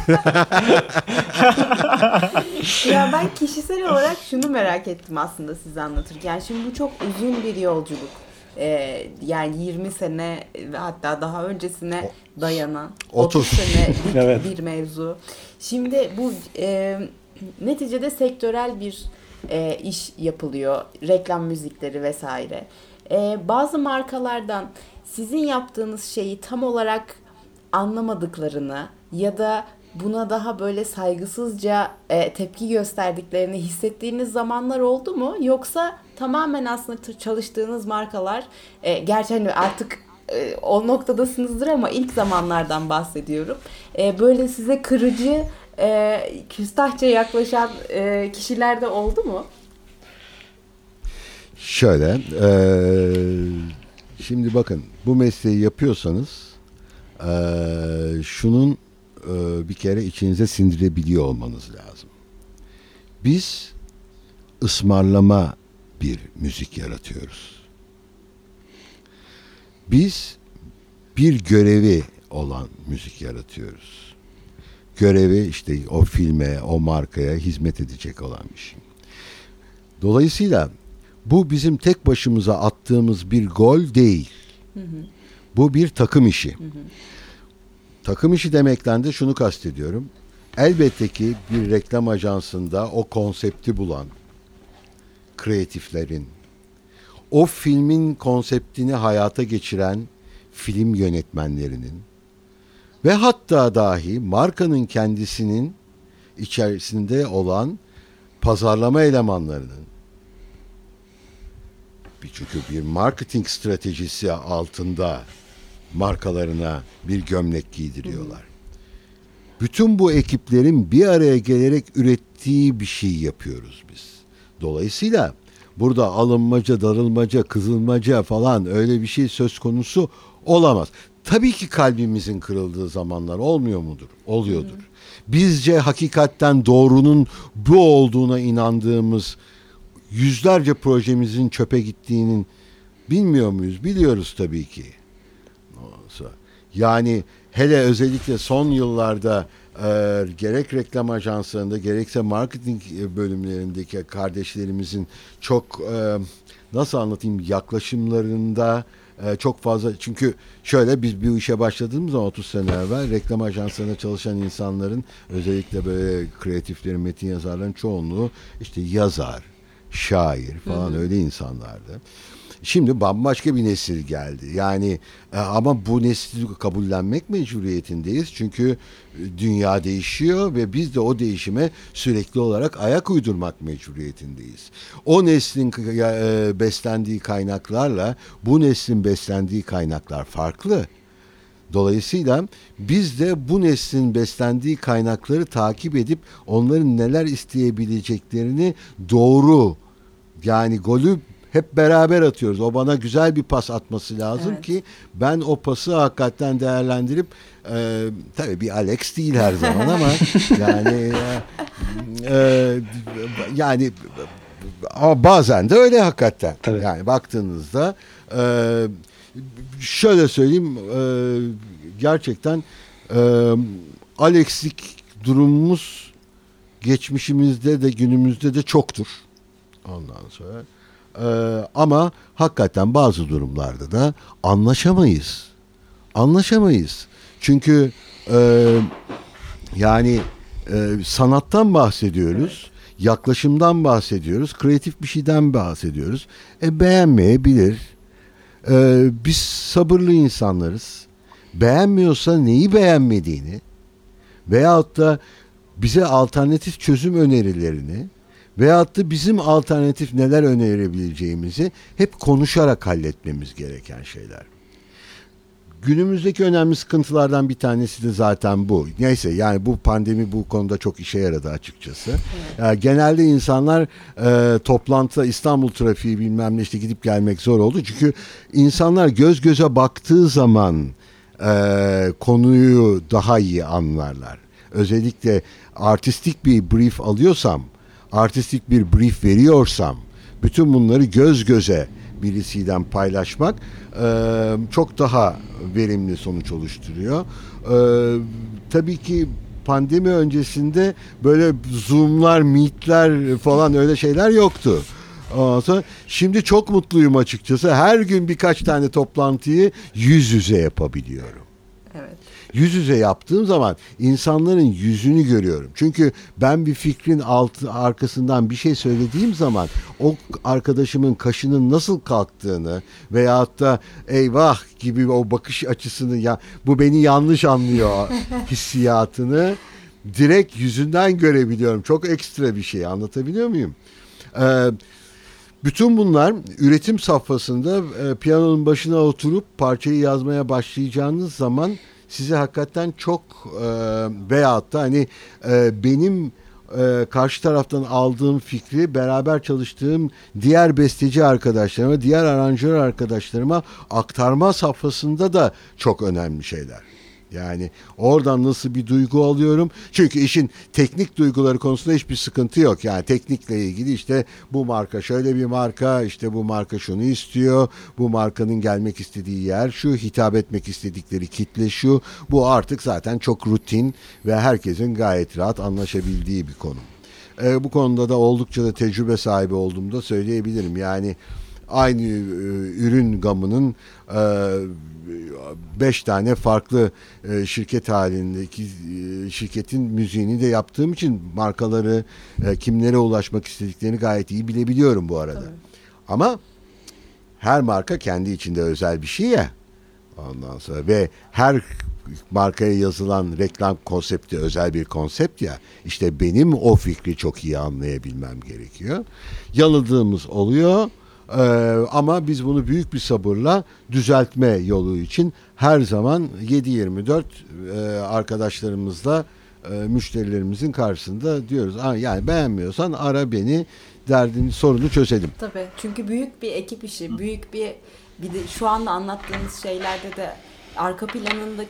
S4: Ya ben kişisel olarak şunu merak ettim aslında size anlatırken. Şimdi bu çok uzun bir yolculuk. Yani 20 sene ve hatta daha öncesine dayanan 30 senelik evet. Bir mevzu. Şimdi bu neticede sektörel bir iş yapılıyor. Reklam müzikleri vesaire. Bazı markalardan sizin yaptığınız şeyi tam olarak anlamadıklarını ya da buna daha böyle saygısızca tepki gösterdiklerini hissettiğiniz zamanlar oldu mu? Yoksa tamamen aslında çalıştığınız markalar gerçi hani artık o noktadasınızdır ama ilk zamanlardan bahsediyorum. Böyle size kırıcı, küstahça yaklaşan kişiler de oldu mu?
S2: Şöyle, şimdi bakın bu mesleği yapıyorsanız şunun bir kere içinize sindirebiliyor olmanız lazım. Biz ısmarlama bir müzik yaratıyoruz. Biz bir görevi olan müzik yaratıyoruz. Görevi işte o filme, o markaya hizmet edecek olan bir şey. Dolayısıyla bu bizim tek başımıza attığımız bir gol değil. Hı hı. Bu bir takım işi. Hı hı. Takım işi demekten de şunu kastediyorum. Elbette ki bir reklam ajansında o konsepti bulan kreatiflerin, o filmin konseptini hayata geçiren film yönetmenlerinin ve hatta dahi markanın kendisinin içerisinde olan pazarlama elemanlarının, çünkü bir marketing stratejisi altında markalarına bir gömlek giydiriyorlar. Bütün bu ekiplerin bir araya gelerek ürettiği bir şey yapıyoruz biz. Dolayısıyla burada alınmaca, darılmaca, kızılmaca falan öyle bir şey söz konusu olamaz. Tabii ki kalbimizin kırıldığı zamanlar olmuyor mudur? Oluyordur. Bizce hakikatten doğrunun bu olduğuna inandığımız yüzlerce projemizin çöpe gittiğinin bilmiyor muyuz? Biliyoruz tabii ki. Yani hele özellikle son yıllarda gerek reklam ajanslarında gerekse marketing bölümlerindeki kardeşlerimizin çok nasıl anlatayım yaklaşımlarında çok fazla, çünkü şöyle biz bir işe başladığımız zaman 30 sene evvel reklam ajanslarında çalışan insanların, özellikle böyle kreatiflerin, metin yazarların çoğunluğu işte yazar, şair falan öyle insanlardı. Şimdi bambaşka bir nesil geldi. Yani ama bu nesli kabullenmek mecburiyetindeyiz. Çünkü dünya değişiyor ve biz de o değişime sürekli olarak ayak uydurmak mecburiyetindeyiz. O neslin beslendiği kaynaklarla bu neslin beslendiği kaynaklar farklı. Dolayısıyla biz de bu neslin beslendiği kaynakları takip edip onların neler isteyebileceklerini doğru, yani golü hep beraber atıyoruz. O bana güzel bir pas atması lazım ki ben o pası hakikaten değerlendirip tabii bir Alex değil her zaman ama yani ama bazen de öyle hakikaten. Tabii. Yani baktığınızda şöyle söyleyeyim, gerçekten Alex'lik durumumuz geçmişimizde de günümüzde de çoktur. Ondan sonra ama hakikaten bazı durumlarda da anlaşamayız. Çünkü yani sanattan bahsediyoruz, yaklaşımdan bahsediyoruz, kreatif bir şeyden bahsediyoruz. Beğenmeyebilir. Biz sabırlı insanlarız. Beğenmiyorsa neyi beğenmediğini veyahut da bize alternatif çözüm önerilerini veyahut da bizim alternatif neler önerebileceğimizi hep konuşarak halletmemz gereken şeyler. Günümüzdeki önemli sıkıntılardan bir tanesi de zaten bu. Neyse, yani bu pandemi bu konuda çok işe yaradı açıkçası. Yani genelde insanlar toplantıda, İstanbul trafiği bilmem ne, işte gidip gelmek zor oldu. Çünkü insanlar göz göze baktığı zaman konuyu daha iyi anlarlar. Özellikle artistik bir brief alıyorsam, artistik bir brief veriyorsam, bütün bunları göz göze birisiyle paylaşmak çok daha verimli sonuç oluşturuyor. Tabii ki pandemi öncesinde böyle Zoom'lar, Meet'ler falan öyle şeyler yoktu. Şimdi çok mutluyum açıkçası. Her gün birkaç tane toplantıyı yüz yüze yapabiliyorum.
S4: Evet.
S2: Yüz yüze yaptığım zaman insanların yüzünü görüyorum. Çünkü ben bir fikrin arkasından bir şey söylediğim zaman o arkadaşımın kaşının nasıl kalktığını veyahut da eyvah gibi o bakış açısını, ya bu beni yanlış anlıyor hissiyatını direkt yüzünden görebiliyorum. Çok ekstra bir şey, anlatabiliyor muyum? Bütün bunlar üretim safhasında piyanonun başına oturup parçayı yazmaya başlayacağınız zaman size hakikaten çok veyahut da hani benim karşı taraftan aldığım fikri beraber çalıştığım diğer besteci arkadaşlarıma, diğer aranjör arkadaşlarıma aktarma safhasında da çok önemli şeyler. Yani oradan nasıl bir duygu alıyorum? Çünkü işin teknik duyguları konusunda hiçbir sıkıntı yok. Yani teknikle ilgili işte bu marka şöyle bir marka, işte bu marka şunu istiyor, bu markanın gelmek istediği yer şu, hitap etmek istedikleri kitle şu. Bu artık zaten çok rutin ve herkesin gayet rahat anlaşabildiği bir konu. Bu konuda da oldukça da tecrübe sahibi olduğumu da söyleyebilirim. Yani aynı ürün gamının 5 tane farklı şirket halindeki şirketin müziğini de yaptığım için markaları kimlere ulaşmak istediklerini gayet iyi bilebiliyorum bu arada. Tabii. Ama her marka kendi içinde özel bir şey ya. Ondan sonra ve her markaya yazılan reklam konsepti özel bir konsept ya. İşte benim o fikri çok iyi anlayabilmem gerekiyor. Yanıldığımız oluyor. Ama biz bunu büyük bir sabırla düzeltme yolu için her zaman 7/24 arkadaşlarımızla müşterilerimizin karşısında diyoruz. Yani beğenmiyorsan ara beni, derdini, sorunu çözelim.
S4: Tabii. Çünkü büyük bir ekip işi, büyük bir de şu anda anlattığınız şeylerde de arka planında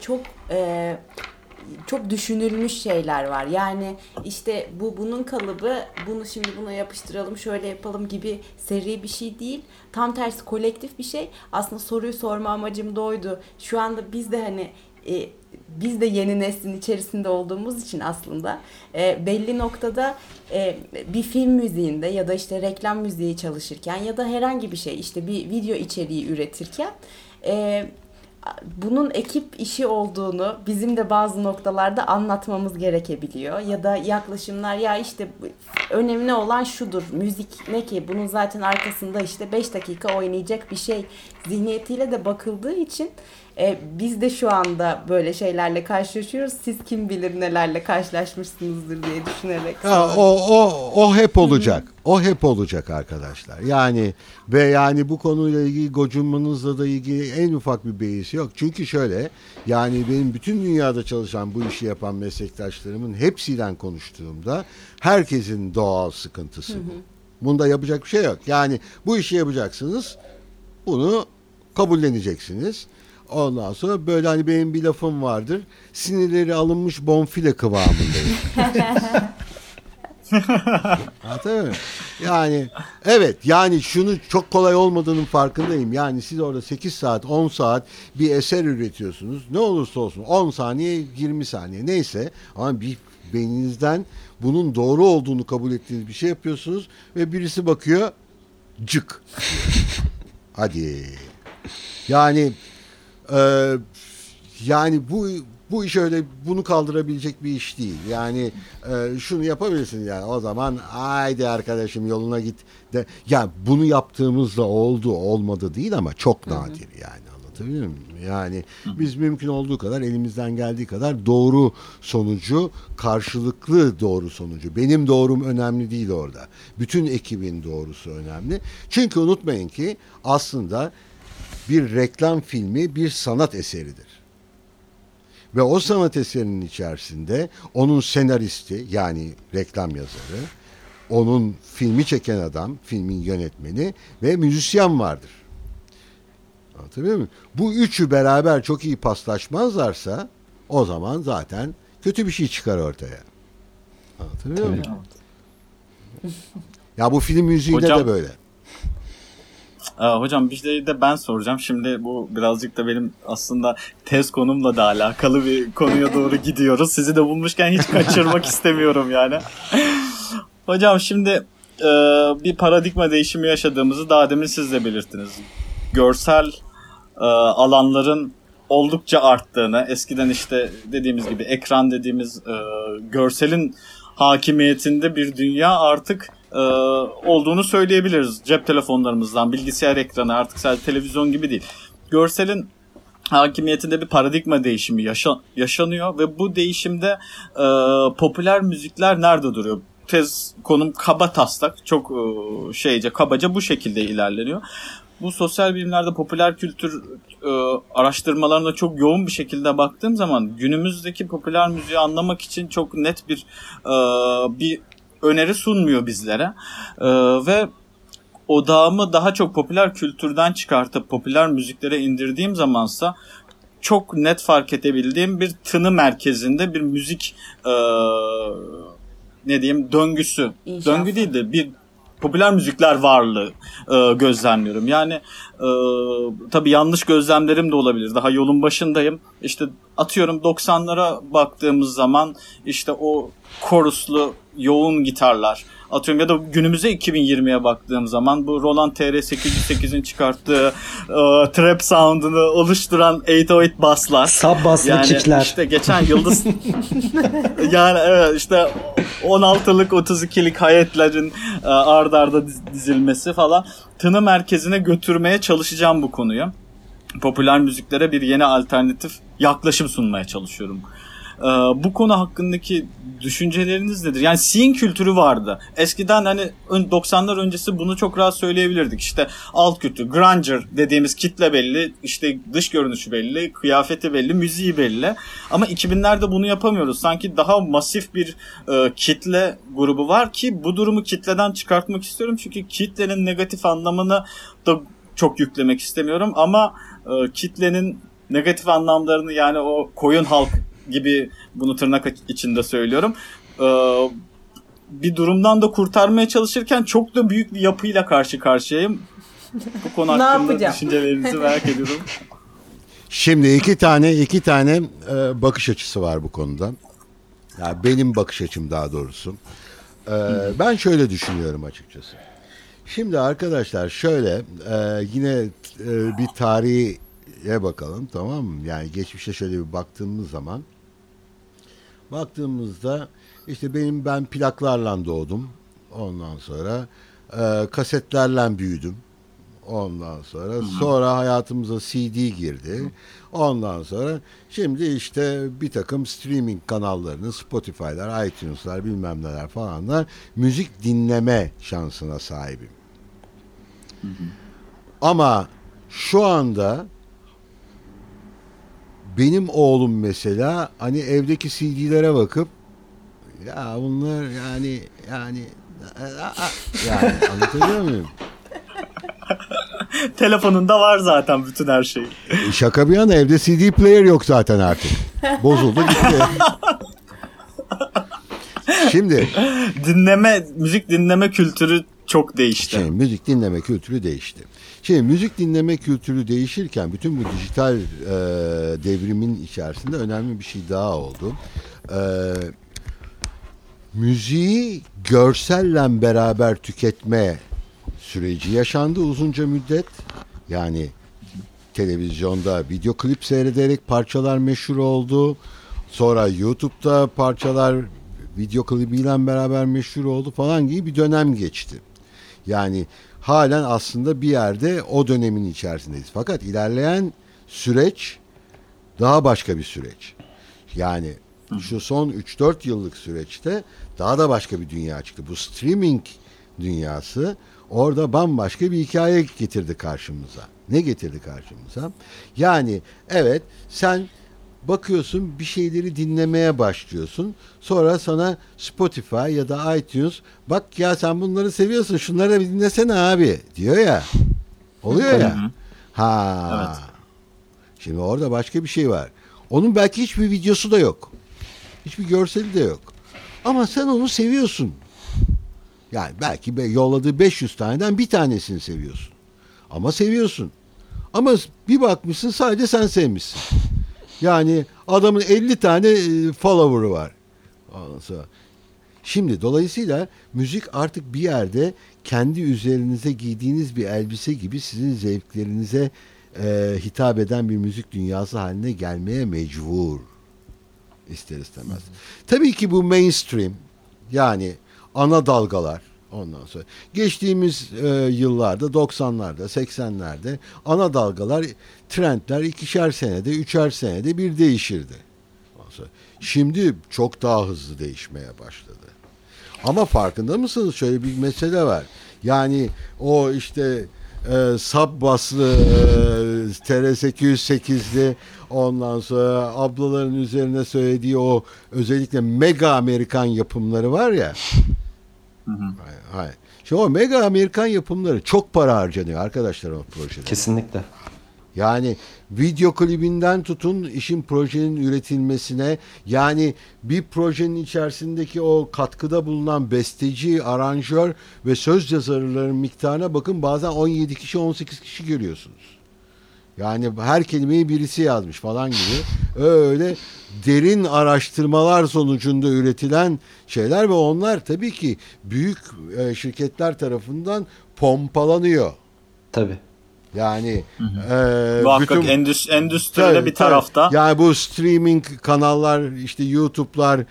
S4: çok düşünülmüş şeyler var. Yani işte bunun kalıbı, bunu şimdi buna yapıştıralım, şöyle yapalım gibi seri bir şey değil. Tam tersi kolektif bir şey. Aslında soruyu sorma amacım da oydu. Şu anda biz de biz de yeni neslin içerisinde olduğumuz için aslında belli noktada bir film müziğinde ya da işte reklam müziği çalışırken ya da herhangi bir şey, işte bir video içeriği üretirken bunun ekip işi olduğunu bizim de bazı noktalarda anlatmamız gerekebiliyor. Ya da yaklaşımlar, ya işte önemli olan şudur, müzik ne ki, bunun zaten arkasında işte 5 dakika oynayacak bir şey zihniyetiyle de bakıldığı için biz de şu anda böyle şeylerle karşılaşıyoruz. Siz kim bilir nelerle karşılaşmışsınızdır diye düşünerek.
S2: O hep olacak. O hep olacak arkadaşlar. Yani bu konuyla ilgili gocunmanızla da ilgili en ufak bir beis yok. Çünkü şöyle, yani benim bütün dünyada çalışan, bu işi yapan meslektaşlarımın hepsiyle konuştuğumda herkesin doğal sıkıntısı bu. Bunda yapacak bir şey yok. Yani bu işi yapacaksınız, bunu kabulleneceksiniz. Ondan sonra böyle, hani benim bir lafım vardır. Sinirleri alınmış bonfile kıvamındayım. Tabii. Yani evet, yani şunu çok kolay olmadığının farkındayım. Yani siz orada 8 saat 10 saat bir eser üretiyorsunuz. Ne olursa olsun 10 saniye 20 saniye neyse, ama bir beyninizden bunun doğru olduğunu kabul ettiğiniz bir şey yapıyorsunuz ve birisi bakıyor, cık. Hadi. Yani bu iş öyle bunu kaldırabilecek bir iş değil. Yani şunu yapabilirsin, yani o zaman haydi arkadaşım yoluna git de. Yani bunu yaptığımızda oldu olmadı değil, ama çok nadir yani, anlatabiliyor muyum? Yani biz mümkün olduğu kadar, elimizden geldiği kadar doğru sonucu, karşılıklı doğru sonucu. Benim doğrum önemli değil orada. Bütün ekibin doğrusu önemli. Çünkü unutmayın ki aslında bir reklam filmi bir sanat eseridir. Ve o sanat eserinin içerisinde onun senaristi, yani reklam yazarı, onun filmi çeken adam, filmin yönetmeni ve müzisyen vardır. Anlatabiliyor muyum? Bu üçü beraber çok iyi paslaşmazlarsa o zaman zaten kötü bir şey çıkar ortaya. Anlatabiliyor muyum? Ya bu film müziğinde de böyle.
S3: Hocam bir şey de ben soracağım. Şimdi bu birazcık da benim aslında tez konumla da alakalı bir konuya doğru gidiyoruz. Sizi de bulmuşken hiç kaçırmak istemiyorum yani. Hocam şimdi bir paradigma değişimi yaşadığımızı daha demin siz de belirttiniz. Görsel alanların oldukça arttığını, eskiden işte dediğimiz gibi ekran dediğimiz görselin hakimiyetinde bir dünya artık olduğunu söyleyebiliriz. Cep telefonlarımızdan bilgisayar ekranı, artık sadece televizyon gibi değil. Görselin hakimiyetinde bir paradigma değişimi yaşanıyor ve bu değişimde popüler müzikler nerede duruyor? Tez konum kaba taslak, çok kabaca bu şekilde ilerleniyor. Bu sosyal bilimlerde popüler kültür araştırmalarına çok yoğun bir şekilde baktığım zaman günümüzdeki popüler müziği anlamak için çok net bir öneri sunmuyor bizlere. Ve odağımı daha çok popüler kültürden çıkartıp popüler müziklere indirdiğim zamansa çok net fark edebildiğim bir tını merkezinde bir müzik döngüsü. İnşallah. Döngü değil de bir popüler müzikler varlığı gözlemliyorum. Yani tabii yanlış gözlemlerim de olabilir. Daha yolun başındayım. İşte atıyorum 90'lara baktığımız zaman işte o koruslu yoğun gitarlar. Atıyorum ya da günümüze 2020'ye baktığım zaman bu Roland TR-808'in çıkarttığı trap sound'unu oluşturan 808 basslar.
S1: Sub basslı kickler.
S3: Yani işte geçen yıldız yani evet, işte 16'lık 32'lik hayetlerin ard arda dizilmesi falan, tını merkezine götürmeye çalışacağım bu konuyu. Popüler müziklere bir yeni alternatif yaklaşım sunmaya çalışıyorum. Bu konu hakkındaki düşünceleriniz nedir? Yani scene kültürü vardı. Eskiden hani 90'lar öncesi bunu çok rahat söyleyebilirdik. İşte alt kültür, grunge dediğimiz kitle belli, işte dış görünüşü belli, kıyafeti belli, müziği belli. Ama 2000'lerde bunu yapamıyoruz. Sanki daha masif bir kitle grubu var ki bu durumu kitleden çıkartmak istiyorum. Çünkü kitlenin negatif anlamını da çok yüklemek istemiyorum. Ama kitlenin negatif anlamlarını, yani o koyun halk gibi, bunu tırnak içinde söylüyorum, bir durumdan da kurtarmaya çalışırken çok da büyük bir yapıyla karşı karşıyayım. Bu konu hakkında düşüncelerinizi merak ediyorum.
S2: Şimdi iki tane bakış açısı var bu konuda. Yani benim bakış açım daha doğrusu. Ben şöyle düşünüyorum açıkçası. Şimdi arkadaşlar şöyle yine bir tarihe bakalım, tamam mı? Yani geçmişte şöyle bir baktığımızda işte ben plaklarla doğdum. Ondan sonra kasetlerle büyüdüm. Ondan sonra hayatımıza CD girdi. Ondan sonra şimdi işte bir takım streaming kanallarını, Spotify'lar, iTunes'lar, bilmem neler falanlar, müzik dinleme şansına sahibim. Ama şu anda benim oğlum mesela hani evdeki CD'lere bakıp ya bunlar yani anlatabiliyor muyum?
S3: Telefonunda var zaten bütün her şey.
S2: Şaka bir yana evde CD player yok zaten artık. Bozuldu gitti. Şimdi
S1: müzik dinleme kültürü çok değişti.
S2: Şimdi müzik dinleme kültürü değişti. Şimdi müzik dinleme kültürü değişirken bütün bu dijital devrimin içerisinde önemli bir şey daha oldu. Müziği görselle beraber tüketme süreci yaşandı uzunca müddet. Yani televizyonda video klip seyrederek parçalar meşhur oldu. Sonra YouTube'da parçalar video klibiyle beraber meşhur oldu falan gibi bir dönem geçti. Yani halen aslında bir yerde o dönemin içerisindeyiz. Fakat ilerleyen süreç daha başka bir süreç. Yani şu son 3-4 yıllık süreçte daha da başka bir dünya çıktı. Bu streaming dünyası orada bambaşka bir hikaye getirdi karşımıza. Ne getirdi karşımıza? Yani evet, sen bakıyorsun, bir şeyleri dinlemeye başlıyorsun. Sonra sana Spotify ya da iTunes, bak ya sen bunları seviyorsun, şunları bir dinlesene abi diyor ya. Oluyor ya. Evet. Şimdi orada başka bir şey var. Onun belki hiçbir videosu da yok. Hiçbir görseli de yok. Ama sen onu seviyorsun. Yani belki yolladığı 500 taneden bir tanesini seviyorsun. Ama seviyorsun. Ama bir bakmışsın sadece sen sevmişsin. Yani adamın 50 tane follower'ı var. Şimdi dolayısıyla müzik artık bir yerde kendi üzerinize giydiğiniz bir elbise gibi sizin zevklerinize hitap eden bir müzik dünyası haline gelmeye mecbur. İster istemez. Tabii ki bu mainstream, yani ana dalgalar, ondan sonra geçtiğimiz yıllarda 90'larda 80'lerde ana dalgalar, trendler 2'şer senede 3'er senede bir değişirdi. Şimdi çok daha hızlı değişmeye başladı. Ama farkında mısınız? Şöyle bir mesele var. Yani o işte sub baslı TR-808'li, ondan sonra ablaların üzerine söylediği o özellikle mega Amerikan yapımları var ya. Hayır. Şimdi o mega Amerikan yapımları çok para harcanıyor arkadaşlar o projede.
S1: Kesinlikle.
S2: Yani video klibinden tutun işin, projenin üretilmesine, yani bir projenin içerisindeki o katkıda bulunan besteci, aranjör ve söz yazarların miktarına bakın, bazen 17 kişi 18 kişi görüyorsunuz. Yani her kelimeyi birisi yazmış falan gibi. Öyle derin araştırmalar sonucunda üretilen şeyler ve onlar tabii ki büyük şirketler tarafından pompalanıyor.
S1: Tabii.
S2: Yani
S3: muhakkak endüstride bir tarafta.
S2: Yani bu streaming kanallar, işte YouTube'lar,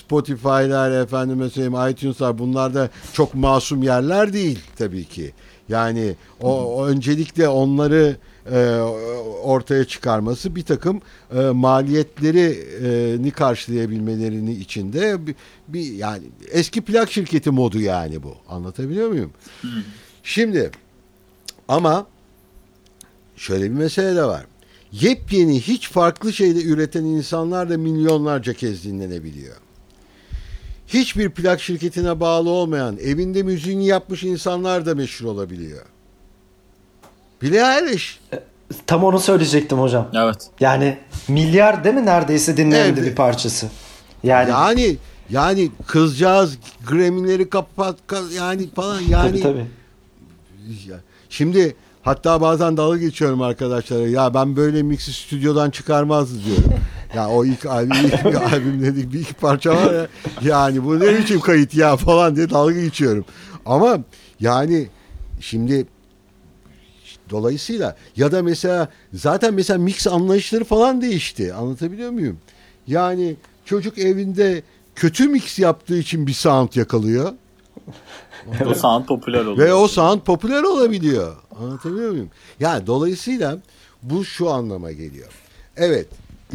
S2: Spotify'lar, efendime söyleyeyim iTunes'lar, bunlar da çok masum yerler değil tabii ki. Yani o öncelikle onları ortaya çıkarması bir takım maliyetlerini karşılayabilmelerini içinde bir yani eski plak şirketi modu yani bu. Anlatabiliyor muyum? Şimdi ama şöyle bir mesele de var. Yepyeni hiç farklı şeyde üreten insanlar da milyonlarca kez dinlenebiliyor. Hiçbir plak şirketine bağlı olmayan, evinde müziğini yapmış insanlar da meşhur olabiliyor. Billie Eilish.
S1: Tam onu hocam.
S3: Evet.
S1: Yani milyar değil mi neredeyse dinlendi bir parçası.
S2: Yani kızcağız Grammy'leri yani falan yani.
S1: Tabii.
S2: Şimdi hatta bazen dalga geçiyorum arkadaşlara. Ya ben böyle mixi stüdyodan çıkarmazdı diyorum. Ya o ilk albümde bir iki parça var ya. Yani bu ne biçim kayıt ya falan diye dalga geçiyorum. Ama yani şimdi dolayısıyla ya da mesela zaten mix anlayışları falan değişti. Anlatabiliyor muyum? Yani çocuk evinde kötü mix yaptığı için bir sound yakalıyor.
S3: O sound popüler oluyor.
S2: Ve o sound popüler olabiliyor. Anlatabiliyor muyum? Yani dolayısıyla bu şu anlama geliyor. Evet,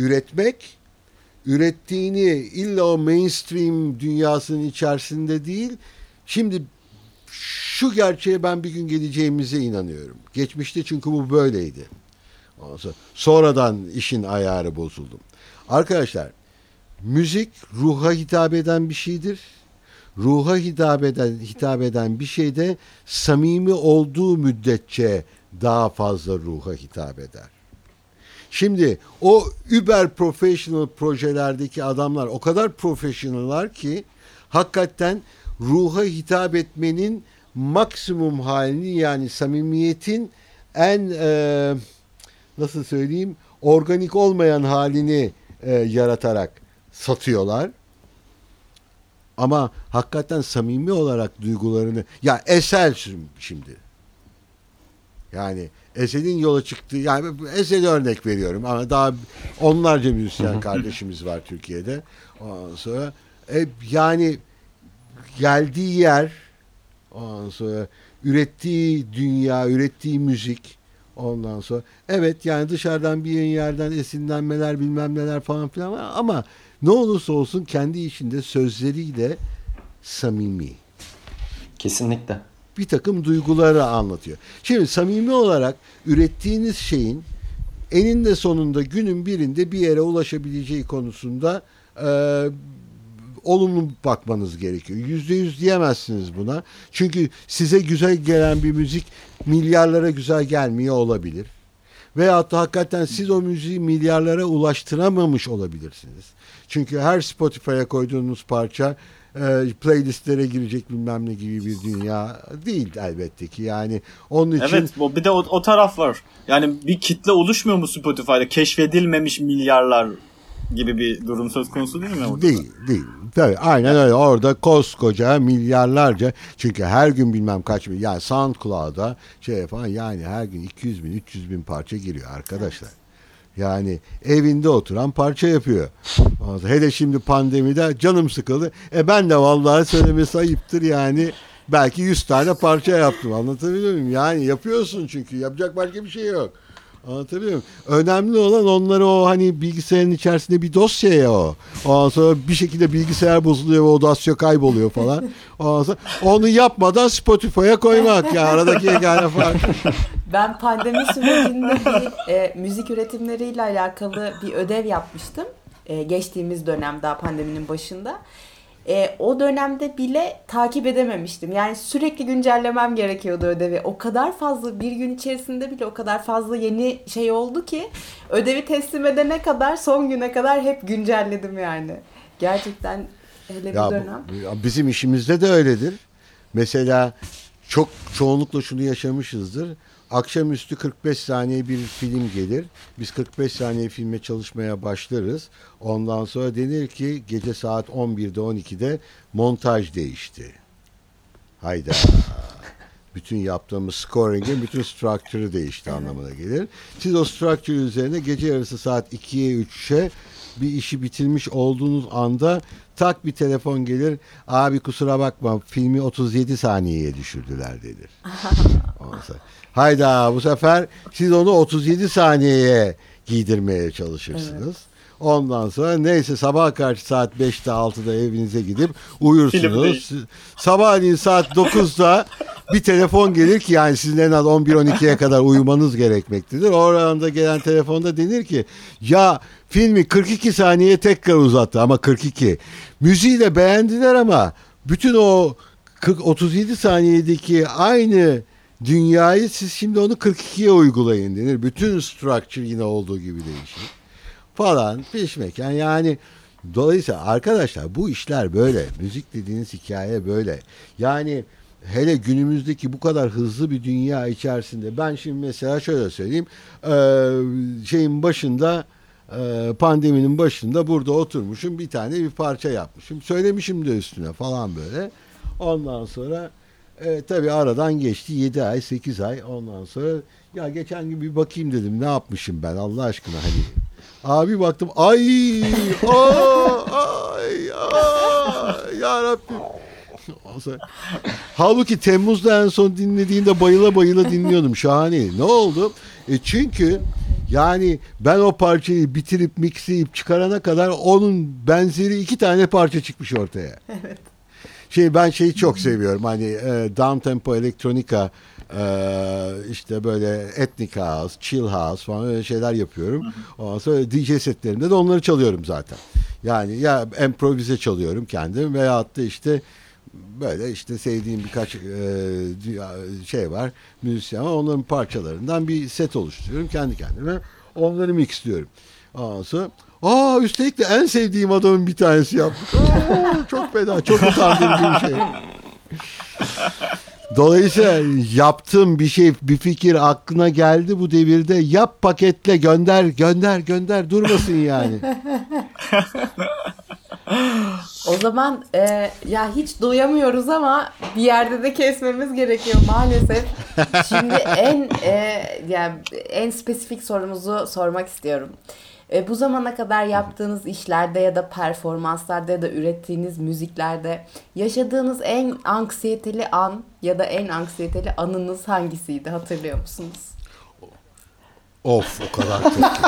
S2: ürettiğini illa o mainstream dünyasının içerisinde değil. Şimdi şu gerçeğe ben bir gün geleceğimize inanıyorum. Geçmişte çünkü bu böyleydi. Sonradan işin ayarı bozuldu. Arkadaşlar, müzik ruha hitap eden bir şeydir. Ruha hitap eden bir şey de samimi olduğu müddetçe daha fazla ruha hitap eder. Şimdi o über professional projelerdeki adamlar o kadar professional'lar ki hakikaten ruha hitap etmenin maksimum halini yani samimiyetin en nasıl söyleyeyim organik olmayan halini yaratarak satıyorlar. Ama hakikaten samimi olarak duygularını ya Esel şimdi yani Esel'in yola çıktığı yani Esel'e örnek veriyorum ama daha onlarca müzisyen kardeşimiz var Türkiye'de. Ondan sonra yani geldiği yer ondan sonra ürettiği dünya, ürettiği müzik ondan sonra evet yani dışarıdan bir yerden esinlenmeler bilmem neler falan filan var ama ne olursa olsun kendi işinde sözleriyle samimi.
S1: Kesinlikle.
S2: Bir takım duyguları anlatıyor. Şimdi samimi olarak ürettiğiniz şeyin eninde sonunda günün birinde bir yere ulaşabileceği konusunda olumlu bakmanız gerekiyor. %100 diyemezsiniz buna. Çünkü size güzel gelen bir müzik milyarlara güzel gelmiyor olabilir. Veyahut da hakikaten siz o müziği milyarlara ulaştıramamış olabilirsiniz. Çünkü her Spotify'a koyduğunuz parça playlistlere girecek bilmem ne gibi bir dünya değil elbette ki. Yani onun için...
S3: Evet bir de o taraf var. Yani bir kitle oluşmuyor mu Spotify'da? Keşfedilmemiş milyarlar gibi bir durum söz konusu değil mi orada?
S2: Değil. Tabii aynen öyle. Orada koskoca milyarlarca çünkü her gün bilmem kaç yani SoundCloud'a falan yani her gün 200 bin 300 bin parça giriyor arkadaşlar. Yani evinde oturan parça yapıyor. Hele şimdi pandemide canım sıkıldı. Ben de vallahi söylemesi ayıptır yani. Belki 100 tane parça yaptım. Anlatabiliyor muyum? Yani yapıyorsun çünkü. Yapacak başka bir şey yok. Anlatabiliyor muyum? Önemli olan onları o hani bilgisayarın içerisinde bir dosya ya o. Ondan sonra bir şekilde bilgisayar bozuluyor ve o dosya kayboluyor falan. Ondan sonra onu yapmadan Spotify'a koymak. Ya aradaki yegane fark.
S4: Ben pandemi sürecinde bir müzik üretimleriyle alakalı bir ödev yapmıştım. Geçtiğimiz dönem daha pandeminin başında. O dönemde bile takip edememiştim. Yani sürekli güncellemem gerekiyordu ödevi. O kadar fazla bir gün içerisinde bile o kadar fazla yeni şey oldu ki ödevi teslim edene kadar son güne kadar hep güncelledim yani. Gerçekten hele bir dönem.
S2: Bizim işimizde de öyledir. Mesela çoğunlukla şunu yaşamışızdır. Akşamüstü 45 saniye bir film gelir. Biz 45 saniye filme çalışmaya başlarız. Ondan sonra denir ki gece saat 11'de 12'de montaj değişti. Hayda. Bütün yaptığımız scoring'in bütün structure'ı değişti anlamına gelir. Siz o structure üzerine gece yarısı saat 2'ye 3'e bir işi bitirmiş olduğunuz anda tak bir telefon gelir. Abi kusura bakma filmi 37 saniyeye düşürdüler denir. Hayda bu sefer siz onu 37 saniyeye giydirmeye çalışırsınız. Evet. Ondan sonra neyse sabaha karşı saat 5'te 6'da evinize gidip uyursunuz. Sabahleyin saat 9'da bir telefon gelir ki yani sizin en az 11-12'ye kadar uyumanız gerekmektedir. O anda gelen telefonda denir ki ya filmi 42 saniye tekrar uzattı ama 42. Müziği de beğendiler ama bütün o 37 saniyedeki aynı dünyayı siz şimdi onu 42'ye uygulayın denir. Bütün structure yine olduğu gibi değişir. Falan pişmeken yani dolayısıyla arkadaşlar bu işler böyle. Müzik dediğiniz hikaye böyle. Yani hele günümüzdeki bu kadar hızlı bir dünya içerisinde ben şimdi mesela şöyle söyleyeyim şeyin başında pandeminin başında burada oturmuşum bir tane bir parça yapmışım. Söylemişim de üstüne falan böyle. Ondan sonra tabii aradan geçti 7 ay 8 ay ondan sonra ya geçen gün bir bakayım dedim ne yapmışım ben Allah aşkına hani. Abi baktım ay ya Rabbim. Halbuki Temmuz'da en son dinlediğinde bayıla bayıla dinliyordum. Şahane. Ne oldu? Çünkü yani ben o parçayı bitirip mixleyip çıkarana kadar onun benzeri 2 tane parça çıkmış ortaya. Evet. Ben şeyi çok seviyorum. Hani down tempo elektronika işte böyle ethnic house, chill house falan öyle şeyler yapıyorum. Ondan sonra DJ setlerimde de onları çalıyorum zaten. Yani ya improvize çalıyorum kendim veyahut da işte böyle işte sevdiğim birkaç şey var, müzisyen var. Onların parçalarından bir set oluşturuyorum kendi kendime. Onları mixliyorum. Ondan sonra üstelik de en sevdiğim adamın bir tanesi yapmış. Çok fena, çok utandırıcı bir şey. Dolayısıyla yaptığım bir şey, bir fikir aklına geldi bu devirde. Yap, paketle, gönder durmasın yani.
S4: O zaman ya hiç duyamıyoruz ama bir yerde de kesmemiz gerekiyor maalesef. Şimdi yani en spesifik sorumuzu sormak istiyorum. Bu zamana kadar yaptığınız işlerde ya da performanslarda ya da ürettiğiniz müziklerde yaşadığınız en anksiyeteli an ya da en anksiyeteli anınız hangisiydi hatırlıyor musunuz?
S2: Of o kadar çok ki.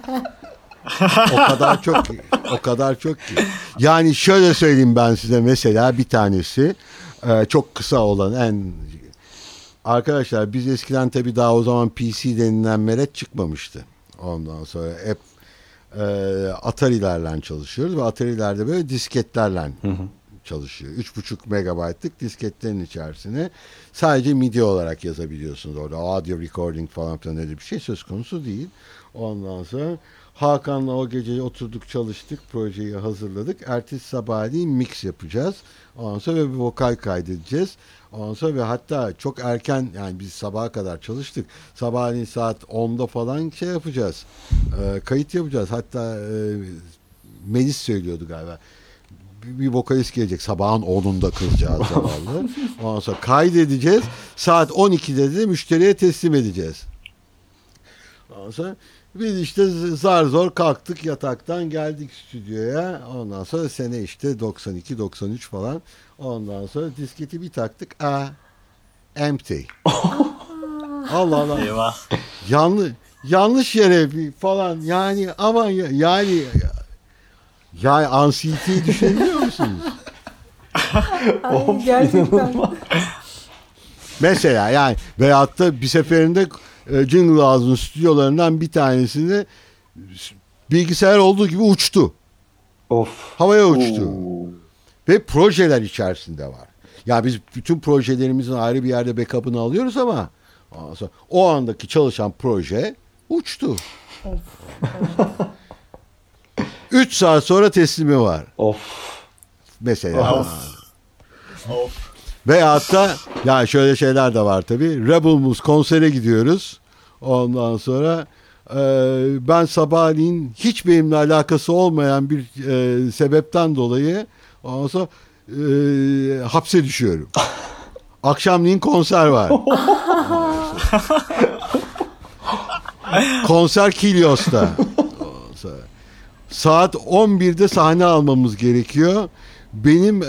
S2: O kadar çok ki. Yani şöyle söyleyeyim ben size mesela bir tanesi çok kısa olan arkadaşlar biz eskiden tabii daha o zaman PC denilen meret çıkmamıştı. Ondan sonra hep Atari'lerle çalışıyoruz ve Atari'lerde böyle disketlerle çalışıyor. 3,5 megabaytlık disketlerin içerisine sadece MIDI olarak yazabiliyorsunuz orada. Audio recording falan filan öyle bir şey söz konusu değil. Ondan sonra Hakan'la o gece oturduk çalıştık. Projeyi hazırladık. Ertesi sabahleyin mix yapacağız. Ondan sonra bir vokal kaydedeceğiz. Ondan sonra ve hatta çok erken yani biz sabaha kadar çalıştık. Sabahleyin saat 10'da falan şey yapacağız. Kayıt yapacağız. Hatta Melis söylüyordu galiba. Bir vokalist gelecek sabahın 10'unda kızcağız zavallı. Ondan sonra kaydedeceğiz. Saat 12'de de müşteriye teslim edeceğiz. Ondan sonra biz işte zar zor kalktık yataktan geldik stüdyoya. Ondan sonra sene işte 92-93 falan. Ondan sonra disketi bir taktık. Empty. Allah Allah. Eyvah. Yanlış yere falan yani aman yani anksiyeteyi düşünüyor musunuz?
S4: Ay, gerçekten.
S2: Mesela yani veyahut da bir seferinde Jingle House'un stüdyolarından bir tanesinde bilgisayar olduğu gibi uçtu.
S1: Of.
S2: Havaya uçtu. Ve projeler içerisinde var. Ya biz bütün projelerimizin ayrı bir yerde backup'ını alıyoruz ama o andaki çalışan proje uçtu. 3 saat sonra teslimi var.
S1: Of.
S2: Mesela. Of. Ve hatta ya şöyle şeyler de var tabii. Rebel'mus konsere gidiyoruz. Ondan sonra ben sabahleyin hiç benimle alakası olmayan bir sebepten dolayı ondan sonra hapse düşüyorum. Akşamleyin konser var. Konser Kilios'ta. Saat 11'de sahne almamız gerekiyor. Benim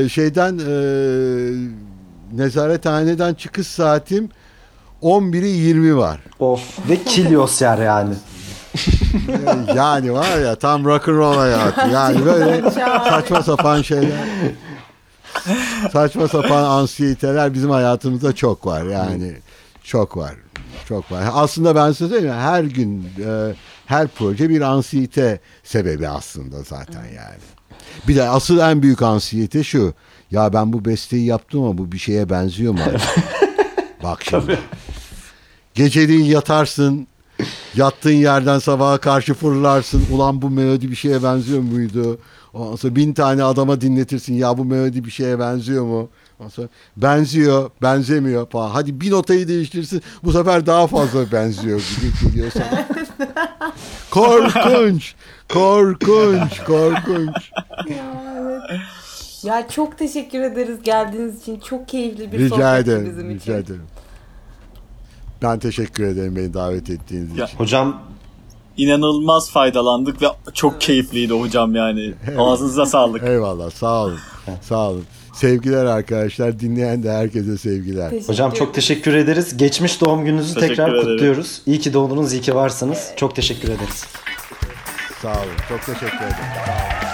S2: nezarethaneden çıkış saatim 11'i 20 var.
S1: Of, ve Kilyos yer yani.
S2: Yani var ya, tam rock'n'roll hayatı. Yani böyle saçma sapan şeyler. Saçma sapan anksiyeteler bizim hayatımızda çok var. Yani çok var. Çok var. Aslında ben size söyleyeyim, her gün her proje bir anksiyete sebebi aslında zaten yani. Bir de asıl en büyük anksiyete şu. Ya ben bu besteyi yaptım ama bu bir şeye benziyor mu? Bak şimdi. Geceliğin yatarsın. Yattığın yerden sabaha karşı fırlarsın. Ulan bu melodi bir şeye benziyor muydu? Ondan sonra 1000 tane adama dinletirsin. Ya bu melodi bir şeye benziyor mu? Ondan sonra benziyor, benzemiyor falan. Hadi bir notayı değiştirsin. Bu sefer daha fazla benziyor gibi geliyor sana. Korkunç. Korkunç. Korkunç.
S4: Ya, evet. Ya çok teşekkür ederiz geldiğiniz için. Çok keyifli bir
S2: Rica
S4: sohbetti
S2: ederim.
S4: bizim için.
S2: Rica ederim. Ben teşekkür ederim beni davet ettiğiniz için.
S1: Hocam
S3: İnanılmaz faydalandık ve çok keyifliydi hocam yani. Ağzınıza sağlık.
S2: Eyvallah, sağ olun. Sağ olun. Sevgiler arkadaşlar. Dinleyen de herkese sevgiler.
S1: hocam çok teşekkür ederiz. Geçmiş doğum gününüzü
S3: Teşekkür
S1: tekrar
S3: ederim.
S1: kutluyoruz. İyi ki doğdunuz, iyi ki varsınız. Çok teşekkür ederiz.
S2: Sağ olun. Çok teşekkür ederim. Sağ olun.